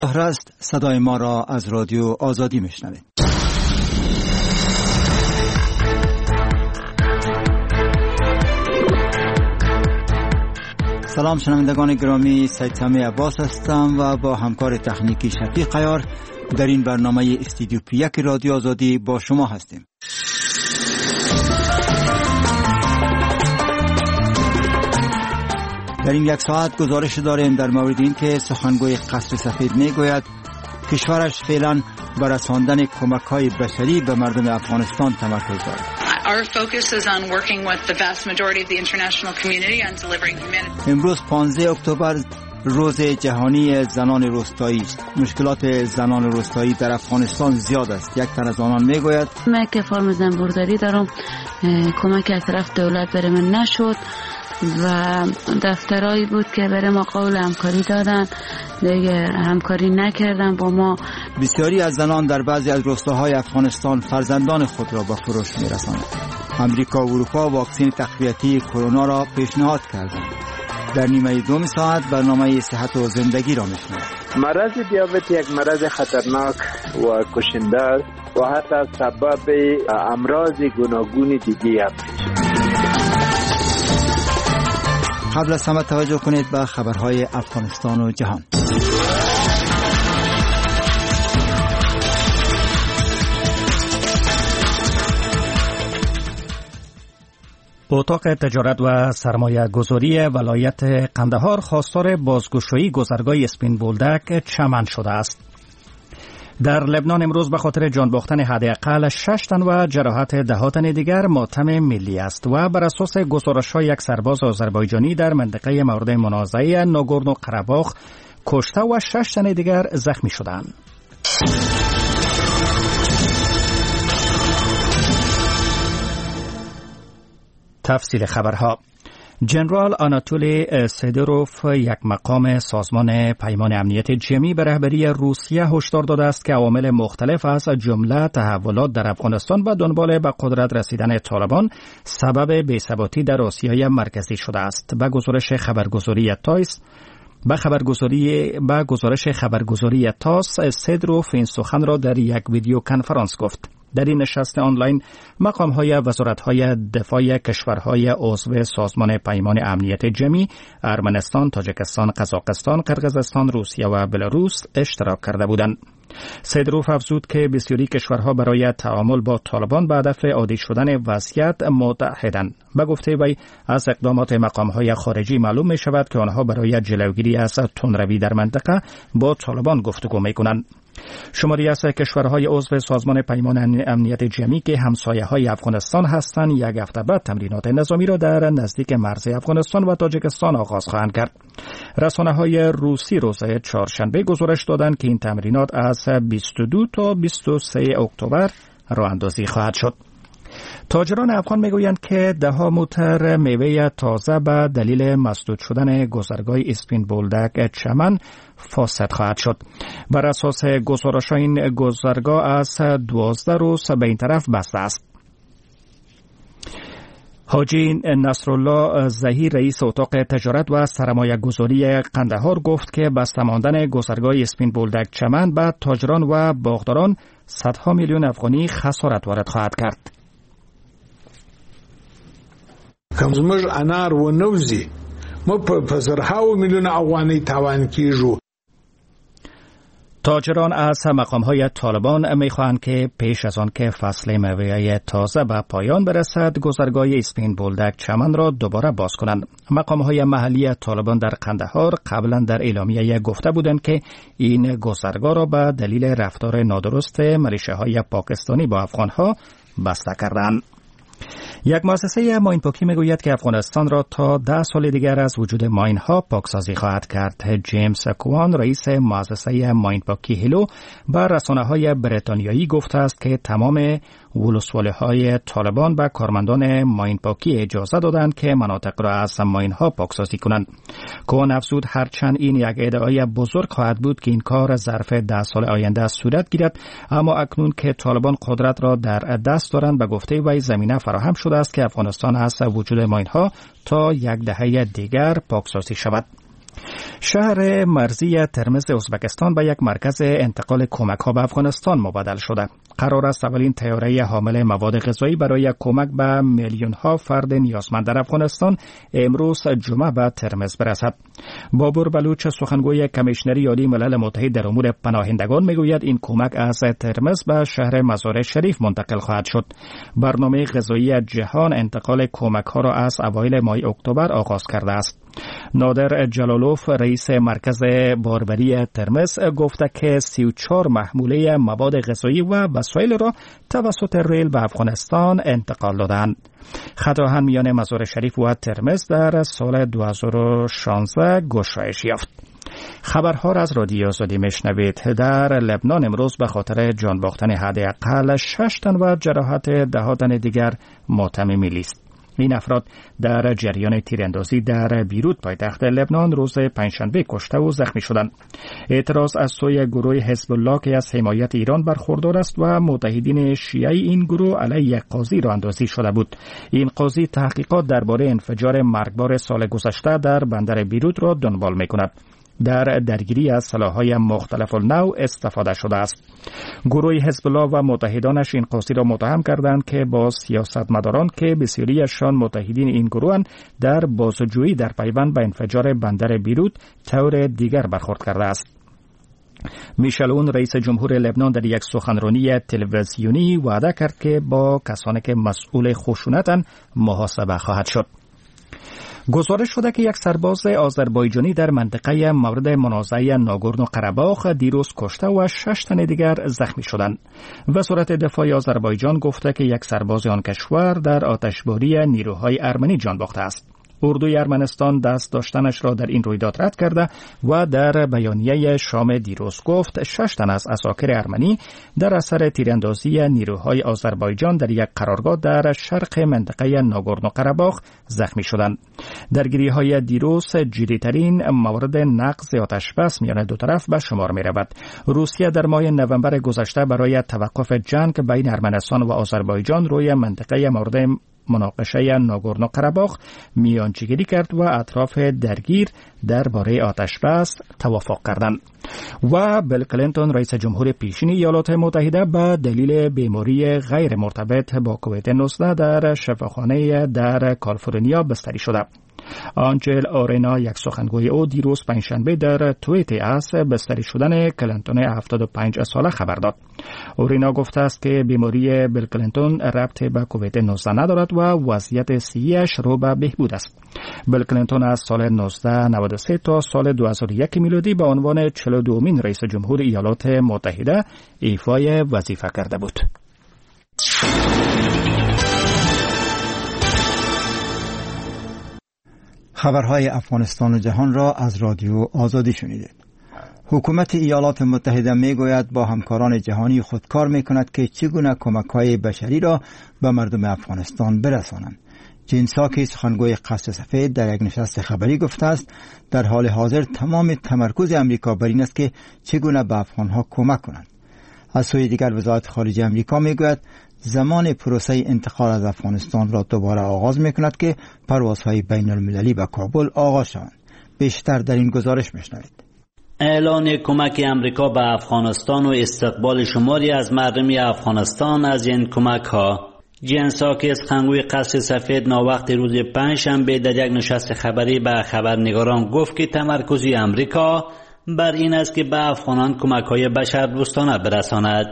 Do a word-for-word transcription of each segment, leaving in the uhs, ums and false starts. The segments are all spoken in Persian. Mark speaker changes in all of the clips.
Speaker 1: است صدای ما را از رادیو آزادی میشنوید. سلام شنوندگان گرامی، سید سامی عباس هستم و با همکار تکنیکی شفیق عیار در این برنامه استودیو پی یک رادیو آزادی با شما هستیم. در این یک ساعت گزارش داریم در مورد این که سخنگوی قصر سفید میگوید کشورش فعلا بر رساندن کمک‌های بشری به مردم افغانستان تمرکز دارد.
Speaker 2: Our focus is on working with the vast majority of the international community on delivering humanitarian.
Speaker 1: امروز پانزده اکتبر روز جهانی زنان روستایی است. مشکلات زنان روستایی در افغانستان زیاد است. یک تن از آنان میگوید
Speaker 3: من که فرم زنبورداری دارم، کمک از طرف دولت برای من نشد و دفترایی بود که برای ما قول همکاری دادن، دیگه همکاری نکردن با ما.
Speaker 1: بسیاری از زنان در بعضی از روستاهای افغانستان فرزندان خود را به فروش می‌رسانند. امریکا و اروپا واکسن تقویتی کرونا را پیشنهاد کردند. در نیمه دوم ساعت برنامه صحت و زندگی را می‌شنوید.
Speaker 4: مرض دیابت یک مرض خطرناک و کشنده است و حتی سبب امراض گوناگون دیگه است.
Speaker 1: قبل از همه توجه کنید به خبرهای افغانستان و جهان. اتاق تجارت و سرمایه گذاری ولایت قندهار خواستار بازگشایی گذرگاه اسپین بولدک چمن شده است. در لبنان امروز به خاطر جان باختن حداقل شش تن و جراحت ده تن دیگر ماتم ملی است و بر اساس گزارش‌های یک سرباز آذربایجانی در منطقه مورد منازعه ناگورنو قره‌باخ کشته و شش تن دیگر زخمی شدند. تفصیل خبرها. جنرال آناتولی سیدروف، یک مقام سازمان پیمان امنیت جمعی به رهبری روسیه، هشدار داده است که عوامل مختلف از جمله تحولات در افغانستان و دنبال به قدرت رسیدن طالبان سبب بی‌ثباتی در آسیای مرکزی شده است. به گزارش خبرگزاری تایس به خبرگزاری به گزارش خبرگزاری تاس، سیدروف این سخن را در یک ویدیو کنفرانس گفت. در این نشست آنلاین مقام‌های وزارت‌های دفاع کشورهای عضو سازمان پیمان امنیت جمعی ارمنستان، تاجیکستان، قزاقستان، قرقیزستان، روسیه و بلاروس اشتراک کرده بودند. سیدروف افزود که بسیاری کشورها برای تعامل با طالبان به هدف عادی شدن وضعیت متحدند. به گفته وی از اقدامات مقام‌های خارجی معلوم می شود که آنها برای جلوگیری از تندروی در منطقه با طالبان گفتگو می کنند. شماری از کشورهای عضو سازمان پیمان امنیت جمعی که همسایه‌های افغانستان هستند یک هفته بعد تمرینات نظامی را در نزدیک مرز افغانستان و تاجیکستان آغاز خواهند کرد. رسانه‌های روسی روز چهارشنبه گزارش دادند که این تمرینات از بیست و دو تا بیست و سه اکتبر راه اندازی خواهد شد. تاجران افغان میگویند که ده ها موتر میوه تازه به دلیل مسدود شدن گذرگاه اسپین بولدک چمن فاسد خواهد شد. بر اساس گزارش این گذرگاه از دوازده روز به این طرف بسته است. حاجی نصرالله ظهیر، رئیس اتاق تجارت و سرمایه گذاری قندهار، گفت که بسته ماندن گذرگاه اسپین بولدک چمن به تاجران و باغداران صدها میلیون افغانی خسارت وارد خواهد کرد.
Speaker 5: کم زموږ انار و نوزی ما په زرهاو میلیون افغانۍ تاوان کیږو.
Speaker 1: تاجران از مقام‌های طالبان می‌خواهند که پیش از آن که فصل میوه تازه به پایان برسد گذرگاه اسپین بولدک چمن را دوباره باز کنند. مقام‌های محلی طالبان در قندهار قبلا در اعلامیه گفته بودند که این گذرگاه را به دلیل رفتار نادرست ملیشه‌های پاکستانی با افغان‌ها بسته کردند. یک مؤسسه ماین پاکی میگوید که افغانستان را تا ده سال دیگر از وجود ماین ها پاکسازی خواهد کرد. جیمز کوان، رئیس مؤسسه ماین پاکی هیلو، به رسانه های بریتانیایی گفته است که تمام ولسوالی های طالبان به کارمندان ماین پاکی اجازه دادند که مناطق را از ماین ها پاکسازی کنند. کوان افزود هرچند این یک ادعای بزرگ خواهد بود که این کار ظرف ده سال آینده صورت گیرد، اما اکنون که طالبان قدرت را در دست دارند به گفته وی زمینه فراهم شده است که افغانستان از وجود ماین ها تا یک دهه دیگر پاکسازی شود. شهر مرزی ترمز ازبکستان به یک مرکز انتقال کمک ها به افغانستان مبادل شده. قرار است اولین طیاره حامل مواد غذایی برای کمک به میلیون ها فرد نیازمند در افغانستان امروز جمعه به ترمز برسد. بابور بلوچ، سخنگوی کمیشنری عالی ملل متحد در امور پناهندگان، میگوید این کمک از ترمز به شهر مزار شریف منتقل خواهد شد. برنامه غذایی جهان انتقال کمک ها را از اوایل ماه اکتبر آغاز کرده است. نادر جلالوف، رئیس مرکز باربری ترمز، گفته که سی و چهار محموله مواد غذایی و وسایل را توسط ریل به افغانستان انتقال دادند. خط آهن میان مزار شریف و ترمز در سال دو هزار و شانزده گشایش یافت. خبرها را از رادیو آزادی میشنوید. در لبنان امروز به خاطر جان باختن حداقل شش تن و جراحت ده تن دیگر ماتم ملی است. این افراد در جریان تیراندازی در بیروت پایتخت لبنان روز پنجشنبه کشته و زخمی شدند. اعتراض از سوی گروه حزب الله که از حمایت ایران برخوردار است و متحدین شیعه این گروه علیه یک قاضی راه اندازی شده بود. این قاضی تحقیقات درباره انفجار مرگبار سال گذشته در بندر بیروت را دنبال می‌کند. در درگیری از سلاح‌های مختلف النوع استفاده شده است. گروه حزب الله و متحدانش این قاضی را متهم کردند که با سیاستمداران که بسیاریشان متحدین این گروهند در بازجویی در پیوند به انفجار بندر بیروت طور دیگر برخورد کرده است. میشل اون، رئیس جمهور لبنان، در یک سخنرانی تلویزیونی وعده کرد که با کسانی که مسئول خشونتند محاسبه خواهد شد. گزارش شده که یک سرباز آذربایجانی در منطقه مورد منازعه ناگورنو قره‌باخ دیروز کشته و شش تن دیگر زخمی شدند. وزارت دفاع آذربایجان گفته که یک سرباز آن کشور در آتشباری نیروهای ارمنی جان باخته است. اردوی ارمنستان دست داشتنش را در این رویداد رد کرده و در بیانیه شام دیروز گفت شش تن از عساکر ارمنی در اثر تیراندازی نیروهای آذربایجان در یک قرارگاه در شرق منطقه ناگورنو قره‌باخ زخمی شدند. درگیری‌های دیروز جدی‌ترین مورد نقض آتشبس میان دو طرف به شمار می‌رود. روسیه در ماه نوامبر گذشته برای توقف جنگ بین ارمنستان و آذربایجان روی منطقه مورد مناقشه ناگورنو قره‌باخ میانجیگری کرد و اطراف درگیر درباره آتشبس توافق کردند. و بیل کلینتون، رئیس جمهور پیشین ایالات متحده، به دلیل بیماری غیر مرتبط با کووید نوزده در شفاخانه در کالیفرنیا بستری شده. آنجل آرینا، یک سخنگوی او، دیروز پنجشنبه در توییت از بستری شدن کلینتون هفتاد و پنج ساله خبر داد. آرینا گفته است که بیماری بیل کلینتون ربط به کووید نوزده ندارد و وضعیت صحیح‌اش رو به بهبود است. بیل کلینتون از سال نوزده نود و سه تا سال دو هزار و یک میلادی به عنوان چهل و دومین رئیس جمهور ایالات متحده ایفای وظیفه کرده بود.
Speaker 6: خبرهای افغانستان و جهان را از رادیو آزادی شنیدید. حکومت ایالات متحده میگوید با همکاران جهانی خود کار میکند که چگونه کمک‌های بشری را به مردم افغانستان برسانند. جین ساکی، سخنگوی قصر سفید، در یک نشست خبری گفته است در حال حاضر تمام تمرکز امریکا بر این است که چگونه به افغانها کمک کنند. از سوی دیگر وزارت خارجه امریکا میگوید زمان پروسه انتقال از افغانستان را دوباره آغاز میکند که پروازهای بین المللی به کابل آغاز شوند. بیشتر در این گزارش میشنوید.
Speaker 7: اعلان کمک امریکا به افغانستان و استقبال شماری از مردم افغانستان از این کمک ها. جین ساکی، سخنگوی قصر سفید، ناوقت روز پنجشنبه در یک نشست خبری به خبرنگاران گفت که تمرکز امریکا بر این است که به افغانان کمک‌های بشردوستانه برساند.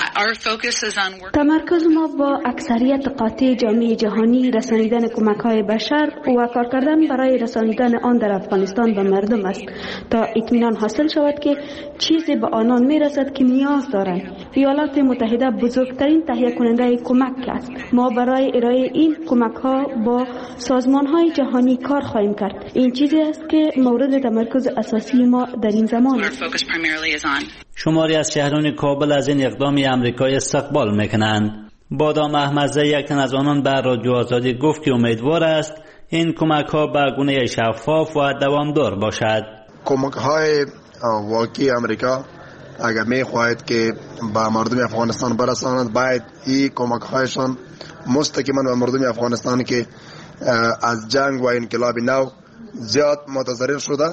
Speaker 8: تمرکز ما با اکثریت قاطع جامعه جهانی رسانیدن کمک‌های بشر و کار کردن برای رسانیدن آن در افغانستان به مردم است تا اطمینان حاصل شود که چیزی به آنان میرسد که نیاز دارند. ایالات متحده بزرگترین تهیه کننده کمک است. ما برای ارائه این کمک‌ها با سازمان‌های جهانی کار خواهیم کرد. این چیزی است که مورد تمرکز اساسی ما در این زمان است.
Speaker 7: شماری از شهران کابل از این اقدام امریکایی استقبال میکنند. بادام احمدزی، یک تن از آنان، بر رادیو آزادی گفت که امیدوار است این کمک ها به گونه شفاف و دوامدار باشد.
Speaker 9: کمک های واقعی امریکا اگر میخواهد که به مردم افغانستان برساند، باید این کمک هایشان مستقیما به مردم افغانستان که از جنگ و انقلاب نو زیاد متضرر شده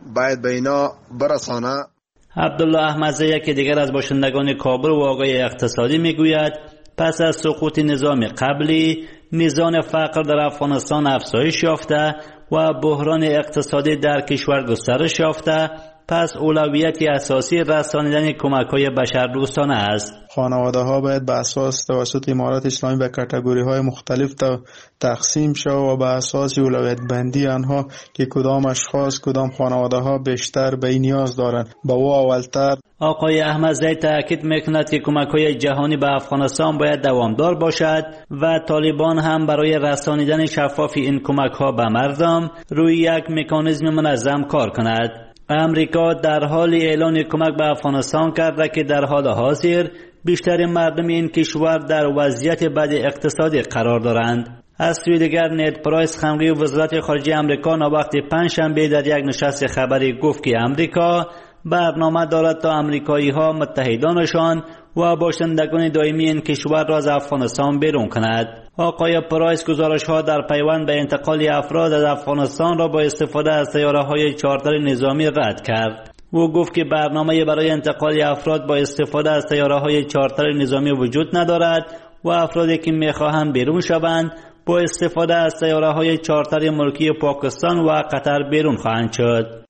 Speaker 9: باید به اینا برسانه.
Speaker 7: عبدالله احمدزی یکی دیگر از باشندگان کابل و آقای اقتصادی میگوید پس از سقوط نظام قبلی میزان فقر در افغانستان افزایش یافته و بحران اقتصادی در کشور گسترش یافته، پس اولویت اساسی رسانیدن کمک‌های بشردوستانه است.
Speaker 10: خانواده‌ها باید به اساس توسط امارات اسلامی به کاتگوری‌های مختلف تقسیم شود و به اساس اولویت بندی آنها که کدام اشخاص کدام خانواده‌ها بیشتر به نیاز دارند به او اولتر.
Speaker 7: آقای احمدزی تاکید میکند که کمک‌های جهانی به افغانستان باید دوامدار باشد و طالبان هم برای رسانیدن شفاف این کمک‌ها به مردم روی یک مکانیزم منظم کار کند. امریکا در حال اعلان کمک به افغانستان کرده که در حال حاضر بیشتر مردم این کشور در وضعیت بد اقتصادی قرار دارند. از سوی دیگر نید پرایس خمری وزارت خارجه امریکا نوبت پنجشنبه در یک نشست خبری گفت که امریکا برنامه دارد تا امریکایی ها متحدانشان و باشندگان دائمی این کشور را از افغانستان بیرون کند. آقای پرایس گزارش ها در پیوند به انتقال افراد از افغانستان را با استفاده از سیاره های چارتر نظامی رد کرد. او گفت که برنامه برای انتقال افراد با استفاده از سیاره های چارتر نظامی وجود ندارد و افرادی که میخواهند بیرون شوند با استفاده از سیاره های چارتر ملکی پاکستان و قطر بیرون خواهند شد.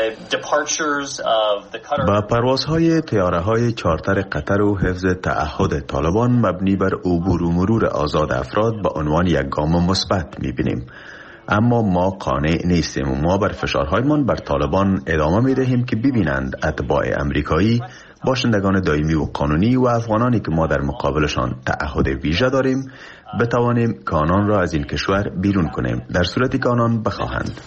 Speaker 11: با پروازهای طیاره‌های چارتر قطر و حفظ تعهد طالبان مبنی بر عبور و مرور آزاد افراد به عنوان یک گام مثبت می‌بینیم. اما ما قانع نیستیم و ما بر فشارهایمان بر طالبان ادامه می‌دهیم که ببینند اتباع امریکایی، باشندگان دائمی و قانونی و افغانانی که ما در مقابلشان تعهد ویژه داریم بتوانیم که آنان را از این کشور بیرون کنیم در صورتی که آنان بخواهند.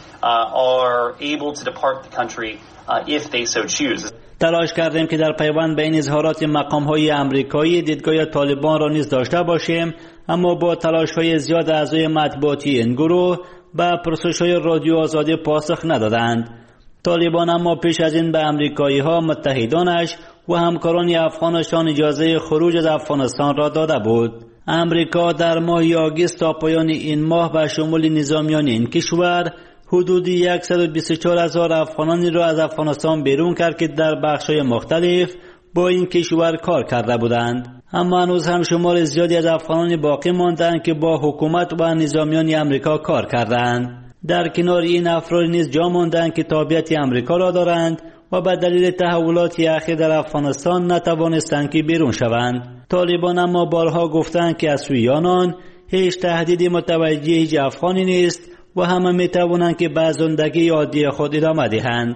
Speaker 7: تلاش کردیم که در پیوند بین اظهارات مقام‌های امریکایی دیدگاه طالبان را نیز داشته باشیم، اما با تلاش‌های زیاد اعضای مطبوعاتی این گروه به پرسش‌های رادیو آزادی پاسخ ندادند. طالبان اما پیش از این به امریکایی‌ها متحدانش و همکاران افغانشان اجازه خروج از افغانستان را داده بود. امریکا در ماه آگوست تا پایان این ماه به شمول نظامیان این کشور حدود صد و بیست و چهار هزار افغانانی را از افغانستان بیرون کرد که در بخش‌های مختلف با این کشور کار کرده بودند. اما هنوز هم شمار زیادی از افغانانی باقی ماندند که با حکومت و نظامیان امریکا کار کردند. در کنار این افراد نیز جا ماندند که تابعیت امریکا را دارند و به دلیل تحولات اخیر در افغانستان نتوانستند که بیرون شوند. طالبان اما بارها گفتند که از سوی آنان هیچ تهدیدی متوجه هیچ افغانی نیست و همه می توانند که به زندگی عادی خود ادامه دهند.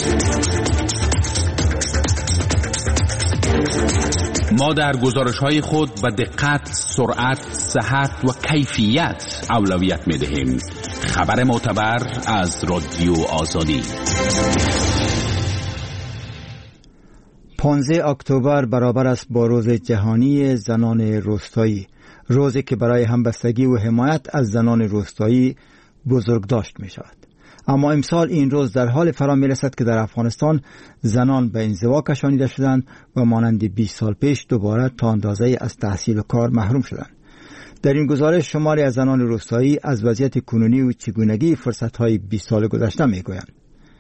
Speaker 12: ما در گزارش‌های خود به دقت، سرعت، صحت و کیفیت اولویت می‌دهیم. خبر معتبر از رادیو آزادی.
Speaker 6: پانزده اکتبر برابر است با روز جهانی زنان روستایی، روزی که برای همبستگی و حمایت از زنان روستایی بزرگداشت می شود. اما امسال این روز در حال فرا می رسد که در افغانستان زنان به انزوا کشانیده شدند و مانند بیست سال پیش دوباره تا اندازه از تحصیل و کار محروم شدند. در این گزارش شماری از زنان روستایی از وضعیت کنونی و چگونگی فرصت‌های بیست سال گذشته می گویند.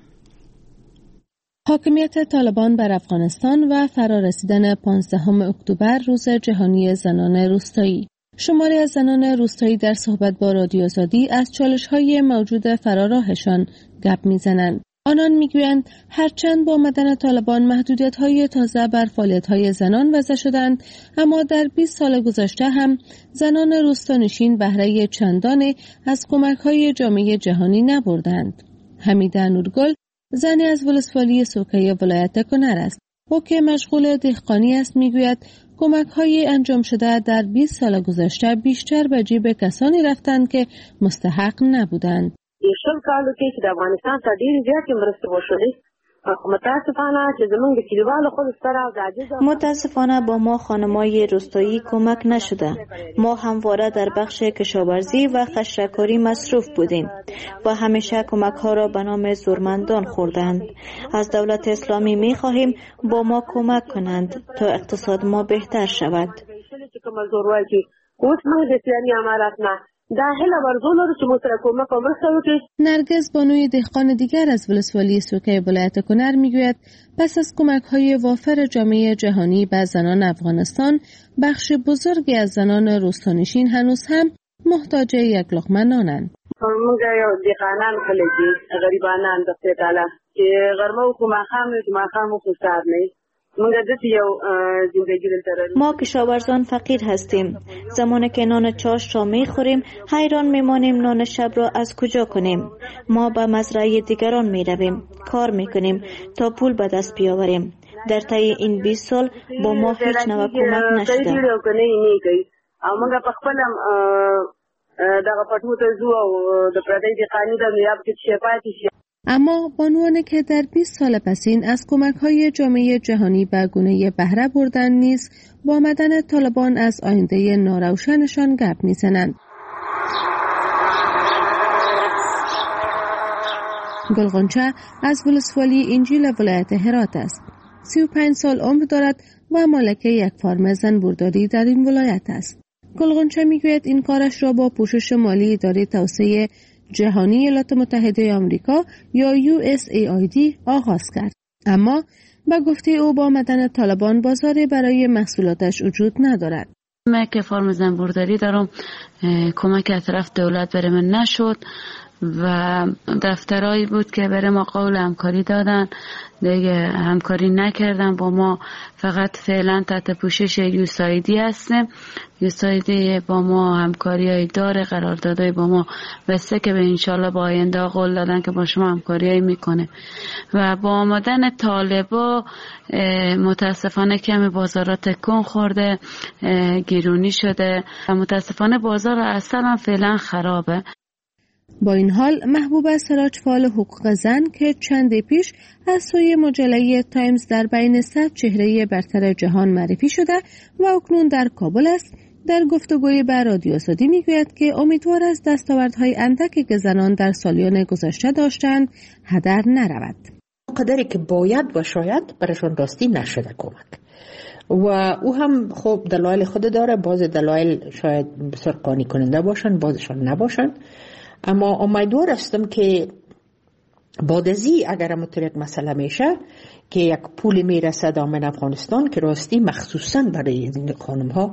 Speaker 13: حاکمیت طالبان بر افغانستان و فرارسیدن پانزدهم اکتبر روز جهانی زنان روستایی. شماری از زنان روستایی در صحبت با رادیو آزادی از چالش‌های موجود فراراهشان گپ می‌زنند. آنان می‌گویند هرچند با آمدن طالبان محدودیت‌های تازه بر فعالیت‌های زنان وضع شدند، اما در بیست سال گذشته هم زنان روستانشین بهره چندانی از کمک‌های جامعه جهانی نبردند. حمیده نورگل زنی از ولسوالی سوکه ولایت کنر است. او که مشغول دهقانی است میگوید کمک‌های انجام شده در بیست سال گذشته بیشتر به جیب کسانی رفتند که مستحق نبودند.
Speaker 14: شل کالو کې چې د افغانستان ته ډېر زیاتې مرستې وشولې، متاسفانه چې زمونږ د کلیوالو خود سره او د عاجز
Speaker 15: متاسفانه با ما خانم‌های روستایی کمک نشده. ما همواره در بخش کشاورزی و خشرکاری مصروف بودیم و همیشه کمک‌ها را به نام زورمندان خوردند. از دولت اسلامی می‌خواهیم با ما کمک کنند تا اقتصاد ما بهتر شود.
Speaker 14: اوس موږ د اسلامي امارات نه داخل ورزون رو چې مو سره کومک او مرسته وکړي.
Speaker 13: نرگس بانوی دهقان دیگر از ولسوالی سوکه ولایت کنر میگوید پس از کمک‌های وافر جامعه جهانی به زنان افغانستان، بخش بزرگی از زنان روستانشین هنوز هم محتاج یک لقمه نانند.
Speaker 14: موږ یو دهقانان خلک دي، غریبانان د خدای تعالی چې غرمه او ماښام او ماښام او سهار نه.
Speaker 15: ما کشاورزان فقیر هستیم. زمانی که نان چاشت را می خوریم حیران می مانیم نان شب را از کجا کنیم. ما به مزرعه دیگران می رویم، کار می کنیم تا پول به دست بیاوریم. در طی این بیست سال با ما هیچ نوع کمک نشده.
Speaker 14: موږ په خپل دغه پټو ته ځو او د پردي دهقاني د میاب کې شفاعتي شي.
Speaker 13: اما بانوانی که در بیست سال پسین از کمک‌های جامعه جهانی به گونه بهره بردن نیز با آمدن طالبان از آینده ناروشنشان گپ می‌زنند. گلغنچه از ولسوالی انجیل ولایت هرات است. سی و پنج سال عمر دارد و مالک یک فارم زنبورداری در این ولایت است. گلغنچه میگوید این کارش را با پوشش مالی اداره توسعه جهانی ایالات متحده آمریکا یا یو اس ای آی دی آغاز کرد. اما به گفته او با آمدن طالبان بازاری برای محصولاتش وجود ندارد.
Speaker 3: من که فارم زنبورداری دارم، کمک از طرف دولت برای من نشد و دفترایی بود که برای ما قول همکاری دادن، دیگه همکاری نکردن با ما. فقط فعلا تحت پوشش یوسایدی هستیم. یوسایدی با ما همکاری های داره، قراردادهای با ما بسته که به انشالله با آینده قول دادن که با شما همکاری های میکنه. و با آمدن طالبا متاسفانه کمی بازارات تکون خورده، گرونی شده و متاسفانه بازار اصلا فعلا خرابه.
Speaker 13: با این حال محبوبه سراج فعال حقوق زن که چند پیش از سوی مجله تایمز در بین صد چهره برتر جهان معرفی شده و اکنون در کابل است، در گفتگوی با رادیو آزادی میگوید که امیدوار از دستاوردهای اندکی که زنان در سالیان گذشته داشتند هدر نرود.
Speaker 16: قدری که باید و شاید برشان راستی نشده کمک و او هم خوب دلایل خود داره. بعض دلایل شاید بسیار قانع کننده باشن، بعضشان نباشن. اما امیدوار هستم که بعد از این اگر همونطور یک مسئله میشه که یک پول میرسه دامن افغانستان که راستی مخصوصا برای این خانم ها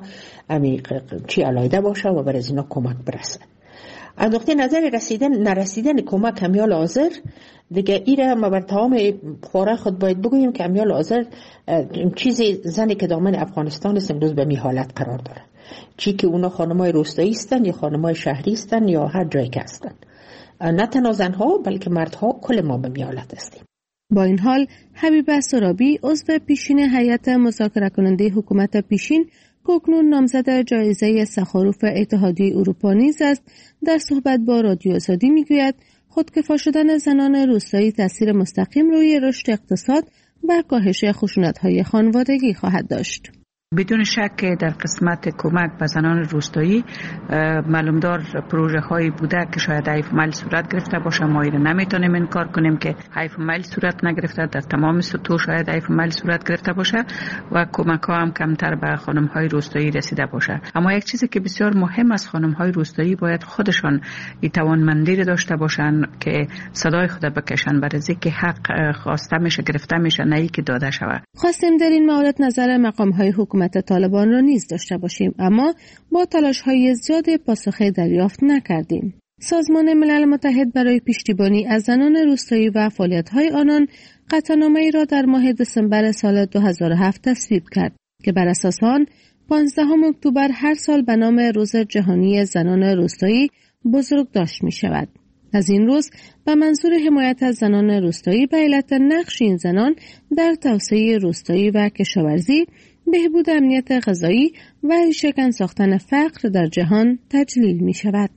Speaker 16: چی علایده باشه و برای اینا کمک برسه. از نقطه نظر رسیدن نرسیدن کمک همیال حاضر دیگه ایره ما بر تمام خواره خود باید بگوییم که همیال حاضر چیزی زنی که دامن افغانستان است امروز به می حالت قرار داره، چی که اونا خانمای روستایی هستن یا خانمای شهری هستن یا هر جایی که هستن، نه تنها زنها بلکه مردها کل ما به می حالت هستیم.
Speaker 13: با این حال حبیبه سرابی عضو پیشین هیئت مذاکره کننده حکومت پیشین که اکنون نامزد جایزه سخاروف اتحادیه اروپا نیز است، در صحبت با رادیو آزادی میگوید خودکفا شدن زنان روستایی تاثیر مستقیم روی رشد اقتصاد و کاهش خشونت‌های خانوادگی خواهد داشت.
Speaker 17: بدون شک در قسمت کمک به زنان روستایی معلومدار پروژه هایی بوده که شاید حیف مال صورت گرفته باشه. ما ایره نمیتونیم انکار کنیم که حیف مال صورت نگرفته، در تمام سطوح شاید حیف مال صورت گرفته باشه و کمک ها هم کمتر به خانم های روستایی رسیده باشه. اما یک چیزی که بسیار مهم است، خانم های روستایی باید خودشان این توانمندی داشته باشن که صدای خود بکشن برای اینکه حق خواسته میشه گرفته میشه، نه اینکه داده شود.
Speaker 13: خواستیم در این مورد نظر مقام های حکومت طالبان را نیز داشته باشیم، اما با تلاش های زیاد پاسخی دریافت نکردیم. سازمان ملل متحد برای پشتیبانی از زنان روستایی و فعالیت های آنان قطعنامه‌ای را در ماه دسامبر سال دو هزار و هفت تصویب کرد که بر اساس آن پانزدهم اکتبر هر سال به نام روز جهانی زنان روستایی بزرگداشت می شود. از این روز به منظور حمایت از زنان روستایی به علت نقش این زنان در توسعه روستایی و کشاورزی، بهبود امنیت غذایی و ریشه‌کن ساختن فقر در جهان تجلیل می شود.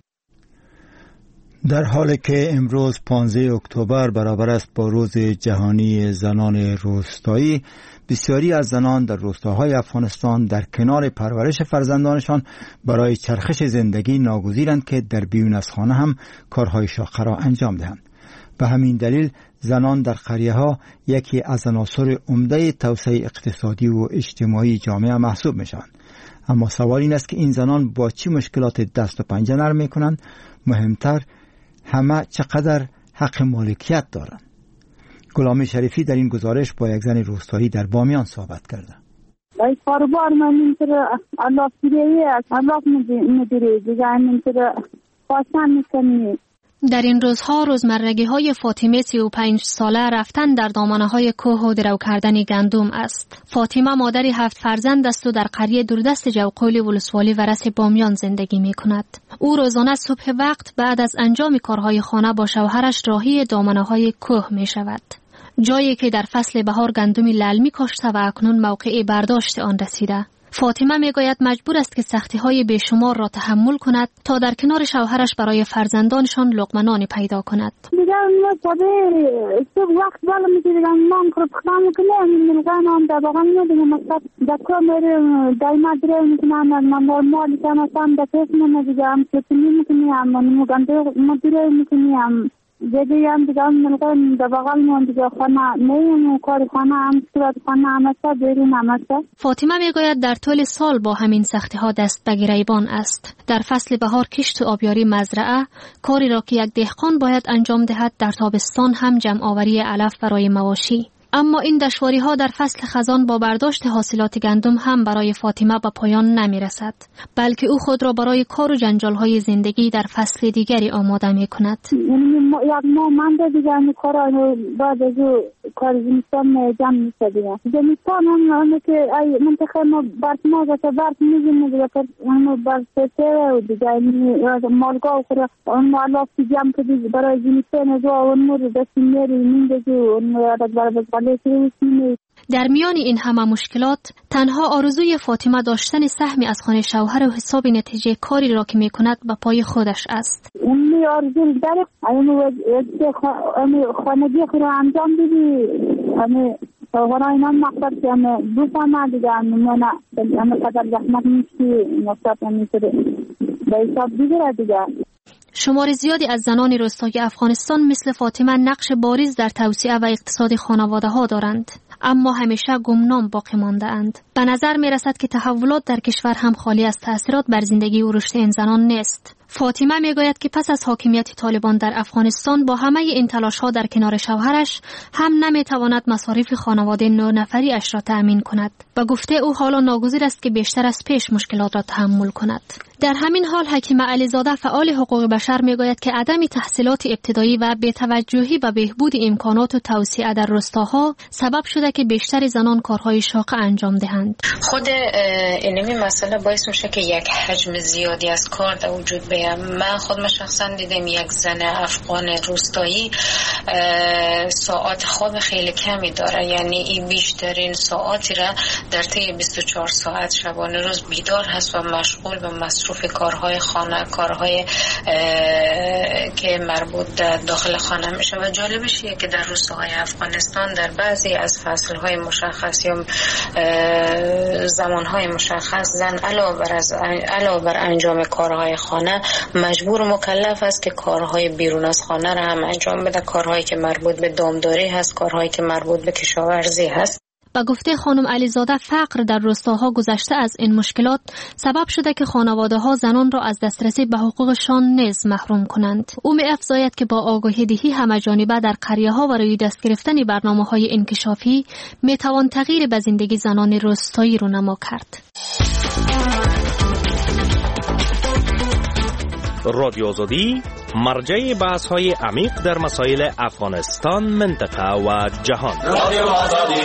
Speaker 6: در حالی که امروز پانزدهم اکتبر برابر است با روز جهانی زنان روستایی، بسیاری از زنان در روستاهای افغانستان در کنار پرورش فرزندانشان برای چرخش زندگی ناگزیرند که در بیرون از خانه هم کارهای شاقه را انجام دهند. به همین دلیل زنان در قریه ها یکی از عناصر عمده توسعه اقتصادی و اجتماعی جامعه محسوب میشوند. اما سوال این است که این زنان با چه مشکلات دست و پنجه نرم میکنند؟ مهمتر همه چقدر حق مالکیت دارند؟ غلامی شریفی در این گزارش با یک زن روستایی در بامیان صحبت کرده.
Speaker 18: ای کاربار من اینطور الله پیری الله مدیری دیگه اینطور خواستن میکنی.
Speaker 19: در این روزها روزمرگی های فاطمه سی و پنج ساله رفتن در دامنه های کوه و درو کردن گندم است. فاطمه مادری هفت فرزند است و در قریه دوردست جوقولی ولسوالی ورس بامیان زندگی می کند. او روزانه صبح وقت بعد از انجام کارهای خانه با شوهرش راهی دامنه های کوه می شود. جایی که در فصل بهار گندمی للمی کاشته و اکنون موقع برداشت آن رسیده. فاطمه میگوید مجبور است که سختی‌های بیشمار را تحمل کند تا در کنار شوهرش برای فرزندانشان لقمه پیدا کند.
Speaker 18: دیگه ما صبح صبح وقت بالا می‌گیرم نان خورد خام کنم میگم نان در واقع میادم مثلا دکتر میره دایما دره میکنم من نرمال کنم دکتر نمیگم که میکنم من میگم مدیره میکنم دیگه هم دیگه ملکان در بغل من دیگه خانه نیم کار خانه هم صورت خانه هم است بیرون هم است.
Speaker 19: فاطمه میگوید در طول سال با همین سختی ها دست به گریبان است. در فصل بهار کشت و آبیاری مزرعه کاری را که یک دهقان باید انجام دهد، در تابستان هم جمع آوری علف برای مواشی. اما این دشواری ها در فصل خزان با برداشت حاصلات گندم هم برای فاطمه به پایان نمی رسد، بلکه او خود را برای کار و جنجال های زندگی در فصل دیگری آماده می کند.
Speaker 18: یک ماه مانده دیگه این کار بعد از کار زمستان جمع می شدیم. زمستان هم همه که ای منطقه ما برد ما گذاشته برد میگیم دیگه همه برد سه دیگه مالگاه خورا اون علافی جمع کردی برای زمستان جو اون مورد دستی میری میندازی اون یادت برای
Speaker 19: در میان این همه مشکلات تنها آرزوی فاطمه داشتن سهمی از خانه شوهر و حساب نتیجه کاری را که میکند به پای خودش است.
Speaker 18: اون آرزو داره اون خانگی خود را انجام بدی اون شوهر اینا مقصد که اون دوستان دیگه اون اون قدر زحمت میشی مصاب نمیشه به حساب دیگه دیگه.
Speaker 19: شمار زیادی از زنان روستای افغانستان مثل فاطمه نقش بارز در توسعه و اقتصاد خانواده ها دارند، اما همیشه گمنام باقی مانده اند. به نظر می رسد که تحولات در کشور هم خالی از تأثیرات بر زندگی و رشد این زنان نیست. فاطمه می گوید که پس از حاکمیت طالبان در افغانستان با همه این تلاش ها در کنار شوهرش هم نمی تواند مصارف خانواده نه نفری اش را تأمین کند. به گفته او حالا ناگزیر است که بیشتر از پیش مشکلات را تحمل کند. در همین حال حکیمه علیزاده فعال حقوق بشر می گوید که عدم تحصیلات ابتدایی و بی‌توجهی به بهبود امکانات و توسعه در روستاها سبب شده که بیشتر زنان کارهای شاق انجام دهند.
Speaker 20: خود اینمی مسئله باعث میشه که یک حجم زیادی از کار در وجود بیاد. من خودم شخصا دیدم یک زن افغان روستایی ساعت خواب خیلی کمی داره، یعنی این بیشترین ساعتی را در طی بیست و چهار ساعت شبانه روز بیدار هست و مشغول به مصروف کارهای خانه، کارهای که مربوط داخل خانه میشه. و جالبش اینه که در روستاهای افغانستان در بعضی از فصلهای مشخص یا زمانهای مشخص زن علاوه بر از علاوه بر انجام کارهای خانه مجبور و مکلف است که کارهای بیرون از خانه را هم انجام بده، کارهایی که مربوط به دامداری هست، کارهایی که مربوط به کشاورزی هست.
Speaker 19: با گفته خانم علیزاده فقر در روستاها گذشته از این مشکلات سبب شده که خانواده‌ها زنان را از دسترسی به حقوقشان نیز محروم کنند. او می‌افزاید که با آگاهی دهی همه‌جانبه در قریه‌ها و روی دست گرفتن برنامه‌های انکشافی می‌توان تغییر به زندگی زنان روستایی رونما کرد.
Speaker 21: رادیو آزادی مرجع بحث‌های عمیق در مسائل افغانستان، منطقه و جهان. رادیو آزادی.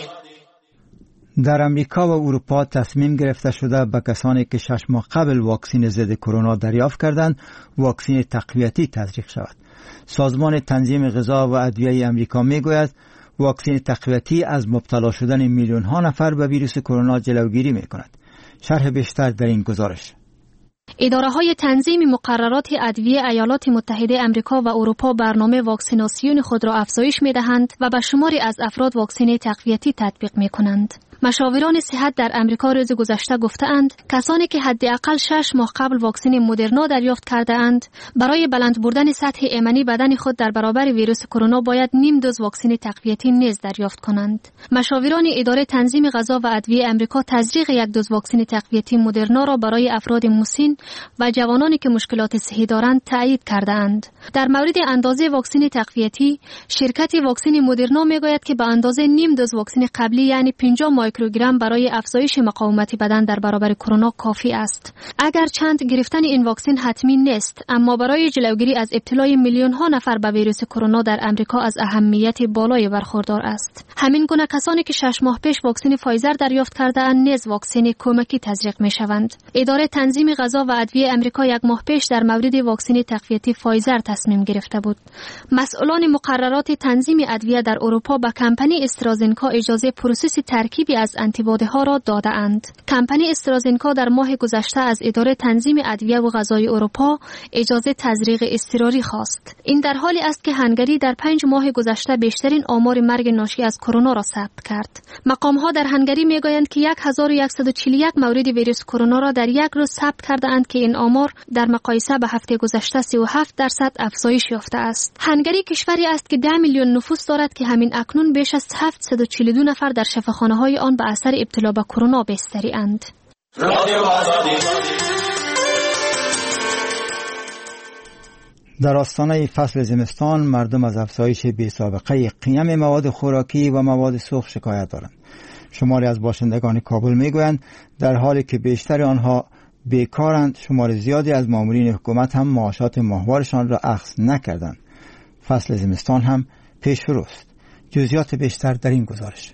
Speaker 6: در امریکا و اروپا تصمیم گرفته شده به کسانی که شش ماه قبل واکسن ضد کرونا دریافت کردند واکسن تقویتی تزریق شود. سازمان تنظیم غذا و ادویه امریکا میگوید واکسن تقویتی از مبتلا شدن میلیون ها نفر به ویروس کرونا جلوگیری میکند. شرح بیشتر در این گزارش.
Speaker 19: اداره های تنظیم مقررات ادویه ایالات متحده امریکا و اروپا برنامه واکسیناسیون خود را افزایش می دهند و به شماری از افراد واکسن تقویتی تطبیق می کنند. مشاوران صحت در امریکا روز گذشته گفته‌اند کسانی که حداقل شش ماه قبل واکسن مدرنا دریافت کرده‌اند برای بلند بردن سطح ایمنی بدن خود در برابر ویروس کرونا باید نیم دوز واکسن تقویتی نیز دریافت کنند. مشاوران اداره تنظیم غذا و ادویه امریکا تزریق یک دوز واکسن تقویتی مدرنا را برای افراد مسن و جوانانی که مشکلات صحی دارند تایید کرده‌اند. در مورد اندازه واکسن تقویتی، شرکت واکسن مدرنا میگوید که به اندازه نیم دوز واکسن قبلی یعنی پنجاه مایکروگرم برای افزایش مقاومت بدن در برابر کرونا کافی است. اگر چند گرفتن این واکسن حتمی نیست، اما برای جلوگیری از ابتلای میلیون ها نفر به ویروس کرونا در امریکا از اهمیت بالای برخوردار است. همین گونه کسانی که شش ماه پیش واکسن فایزر دریافت کرده‌اند نیز واکسن کمکی تزریق می‌شوند. اداره تنظیم غذا و ادویه امریکا یک ماه پیش در مورد واکسن تقویتی فایزر تصمیم گرفته بود. مسئولان مقررات تنظیم ادویه در اروپا به کمپانی استرازنکا اجازه پروسس ترکیبی از آنتیبادی‌ها را داده‌اند. کمپانی استرازنکا در ماه گذشته از اداره تنظیم ادویه و غذای اروپا اجازه تزریق اضطراری خواست. این در حالی است که هنگری در پنج ماه گذشته بیشترین آمار مرگ ناشی از کرونا را ثبت کرد. مقام‌ها در هنگری می‌گویند که هزار و صد و چهل و یک مورد ویروس کرونا را در یک روز ثبت کرده‌اند که این آمار در مقایسه به هفته گذشته سی و هفت درصد افزایش یافته است. هنگری کشوری است که ده میلیون نفوس دارد که همین اکنون بیش از هفتصد و چهل و دو نفر در شفاخانه‌های آن به اثر ابتلا به کرونا بستری اند.
Speaker 6: در آستانه فصل زمستان مردم از افزایش بی‌سابقه قیم مواد خوراکی و مواد سوخت شکایت دارند. شماری از باشندگان کابل میگویند در حالی که بیشتر آنها بیکارند، شمار زیادی از مامورین حکومت هم معاشات ماهوارشان را اخذ نکردند. فصل زمستان هم پیش روست. جزئیات بیشتر در این گزارش.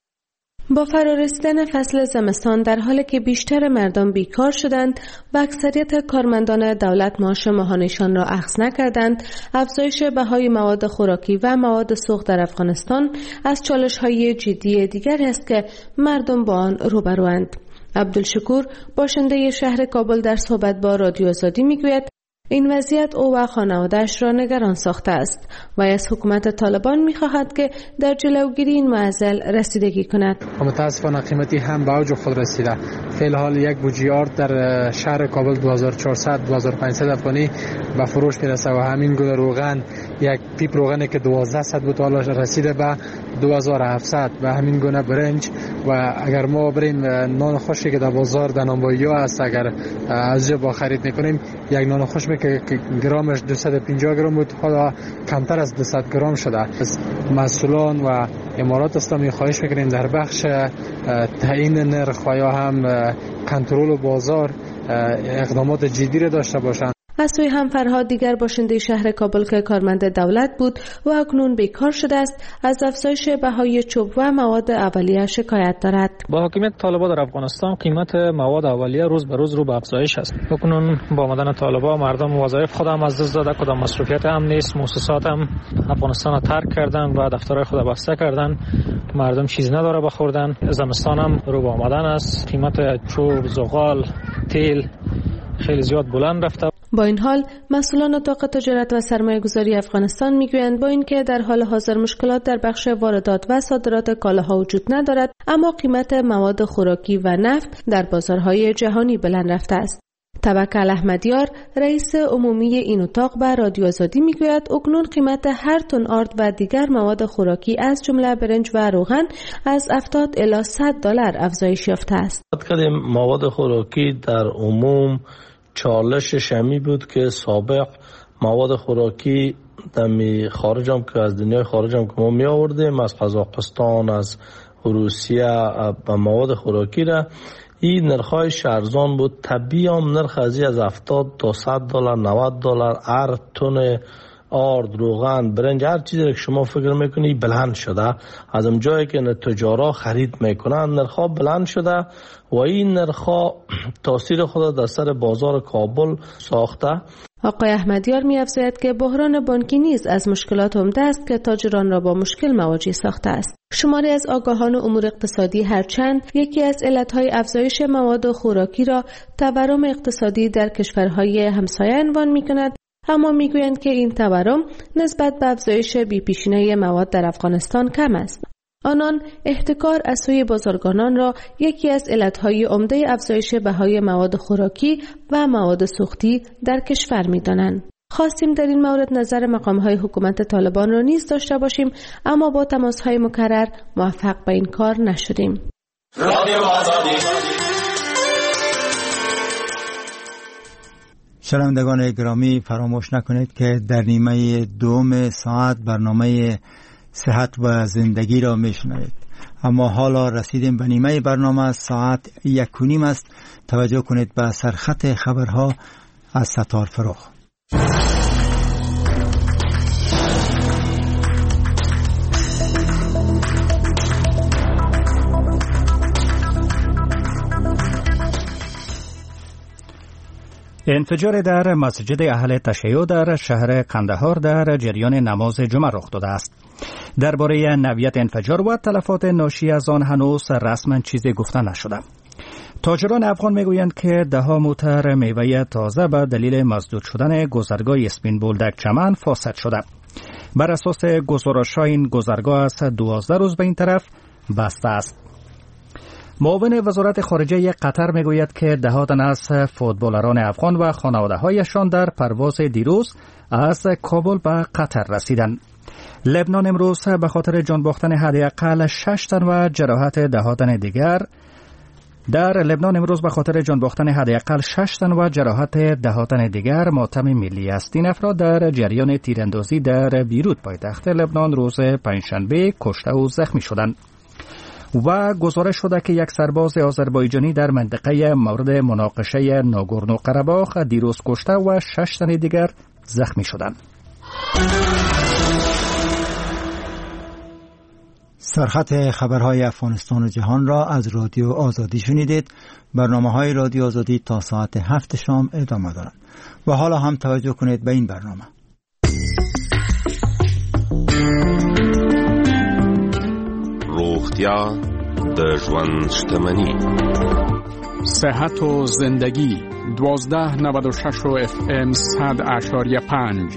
Speaker 13: با فرارسیدن فصل زمستان در حالی که بیشتر مردم بیکار شدند و اکثریت کارمندان دولت معاش ماهانه‌شان را اخذ نکردند، افزایش بهای مواد خوراکی و مواد سوخت در افغانستان از چالش‌های جدی دیگری است که مردم با آن روبروند. عبدالشکور باشنده شهر کابل در صحبت با رادیو آزادی میگوید این وضعیت او و خانواده‌اش را نگران ساخته است و از حکومت طالبان می‌خواهد که در جلوگیری این معضل رسیدگی کند.
Speaker 2: متاسفانه قیمتی هم به اوج خود رسیده. فی الحال یک بوجی آرد در شهر کابل دو هزار و چهارصد تا دو هزار و پانصد افغانی به فروش میرسه و همین گونه روغن، یک پیپ روغنی که دوازده صد بود حالا رسیده به دو هزار و هفتصد و همین گونه برنج. و اگر ما بریم نان خشکی که در بازار در نانوایی است اگر از جا با خرید میکنیم، یک نان خشک که گرامش دویست و پنجاه گرم بود حالا کمتر از دویست گرم شده. از مسئولان و امارات اسلامی خواهش میکنیم در بخش تعیین نرخ و یا هم کنترل بازار اقدامات جدی را داشته باشند.
Speaker 13: از سوی هم فرهاد دیگر باشنده شهر کابل که کارمند دولت بود و اکنون بیکار شده است، از افزایش بهای چوب و مواد اولیه شکایت دارد.
Speaker 22: با حاکمیت طالبان در افغانستان قیمت مواد اولیه روز به روز رو به افزایش است. اکنون با آمدن طالبان مردم وظایف خود هم از دست داده، کدام مصرفیت هم نیست، مؤسسات هم افغانستان را ترک کردن و دفترهای خود بسته کردن، مردم چیز نداره بخوردن. زمستان هم رو به آمدن است، قیمت چوب، زغال، تیل خیلی زیاد بلند رفته.
Speaker 13: با این حال مسئولان اتاق تجارت و سرمایه‌گذاری افغانستان میگویند با اینکه در حال حاضر مشکلات در بخش واردات و صادرات کالاها وجود ندارد، اما قیمت مواد خوراکی و نفت در بازارهای جهانی بلند رفته است. توکل احمدیار رئیس عمومی این اتاق به رادیو آزادی میگوید اکنون قیمت هر تن آرد و دیگر مواد خوراکی از جمله برنج و روغن از هفتاد الی صد دلار افزایش یافته است.
Speaker 23: مواد خوراکی در عموم چالش شمی بود که سابق مواد خوراکی دمی خارج هم که از دنیای خارج هم که ما می آوردیم از قزاقستان، از روسیه و مواد خوراکی را، این نرخ‌های ارزان بود. طبیعی هم نرخ از از هفتاد تا صد دلار، نود دلار هر تن آرد، روغن، برنج، هر چیزی که شما فکر میکنی بلند شده. از اون جایی که تجارا خرید میکنن نرخ‌ها بلند شده و این نرخ‌ها تاثیر خود در سر بازار کابل ساخته.
Speaker 13: آقای احمدیار می‌افزاید که بحران بانکی نیز از مشکلات عمده است که تاجران را با مشکل مواجه ساخته است. شماری از آگاهان امور اقتصادی هرچند یکی از علتهای افزایش مواد خوراکی را تورم اقتصادی در کشورهای همسایه عنوان می‌کند، اما میگویند که این تورم نسبت به افزایش بی‌پیشینه مواد در افغانستان کم است. آنان احتکار از سوی بازرگانان را یکی از علتهای عمده افزایش بهای مواد خوراکی و مواد سوختی در کشور می‌دانند. خواستیم در این مورد نظر مقام‌های حکومت طالبان را نیز داشته باشیم، اما با تماس‌های مکرر موفق به این کار نشدیم.
Speaker 1: رادیو آزادی.
Speaker 6: شنوندگان گرامی، فراموش نکنید که در نیمه دوم ساعت برنامه صحت و زندگی را میشنوید. اما حالا رسیدیم به نیمه برنامه، ساعت یک و نیم است. توجه کنید به سرخط خبرها از ستار فروغ.
Speaker 4: انفجار در مسجد اهل تشیع در شهر قندهار در جریان نماز جمعه رخ داده است. درباره نوعیت انفجار و تلفات ناشی از آن هنوز رسما چیزی گفته نشده. تاجران افغان میگویند که ده ها موتر میوه تازه به دلیل مسدود شدن گذرگاه اسپین بولدک چمن فاسد شده. بر اساس گزارش‌ها این گذرگاه از دوازده روز به این طرف بسته است. معاون وزارت خارجه قطر میگوید که ده تن از فوتبالران افغان و خانواده‌هایشان در پرواز دیروز از کابل به قطر رسیدند. لبنان امروز به خاطر جان باختن حداقل شش تن و جراحت ده تن دیگر در لبنان امروز به خاطر جان باختن حداقل شش تن و جراحت ده تن دیگر ماتم ملی است. این افراد در جریان تیراندازی در بیروت پایتخت لبنان روز پنجشنبه کشته و زخمی شدند. و گزارش شده که یک سرباز آذربایجانی در منطقه مورد مناقشه ناگورنو قره‌باخ دیروز کشته و شش تن دیگر زخمی شدند.
Speaker 6: سرخط خبرهای افغانستان و جهان را از رادیو آزادی شنیدید. برنامه‌های رادیو آزادی تا ساعت هفت شام ادامه دارند. و حالا هم توجه کنید به این برنامه.
Speaker 5: روغتیا د ژوند شتمني.
Speaker 12: صحت و زندگی دوازده نود و شش و اف ام صد اشاریه پنج.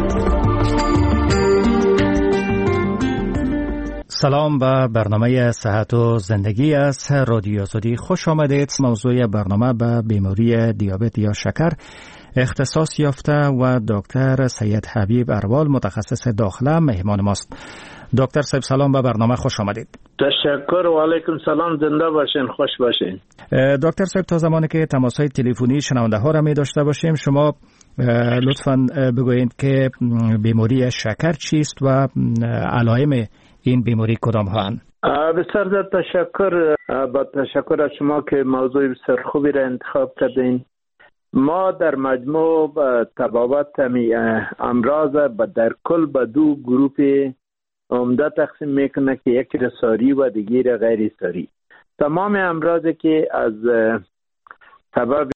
Speaker 4: سلام به برنامه صحت و زندگی از رادیو آزادی خوش آمدید. موضوع برنامه به بیماری دیابت یا شکر اختصاص یافته و دکتر سید حبیب اروال متخصص داخله مهمان ماست. دکتر صاحب سلام، به برنامه خوش آمدید.
Speaker 24: تشکر و علیکم سلام، زنده باشین، خوش باشین.
Speaker 4: دکتر صاحب تا زمانی که تماس‌های تلفنی شنونده ها را می داشته باشیم، شما لطفاً بگویید که بیماری شکر چیست و علائم این بیماری کدام هستند؟
Speaker 24: بسیار زیاد تشکر. با تشکر از شما که موضوع بسیار خوبی را انتخاب کردین. ما در مجموع تبابت همی امراض در کل به دو گروه عمده تقسیم میکنه که یک را ساری و دیگر غیر ساری. تمام امراضی که از سبب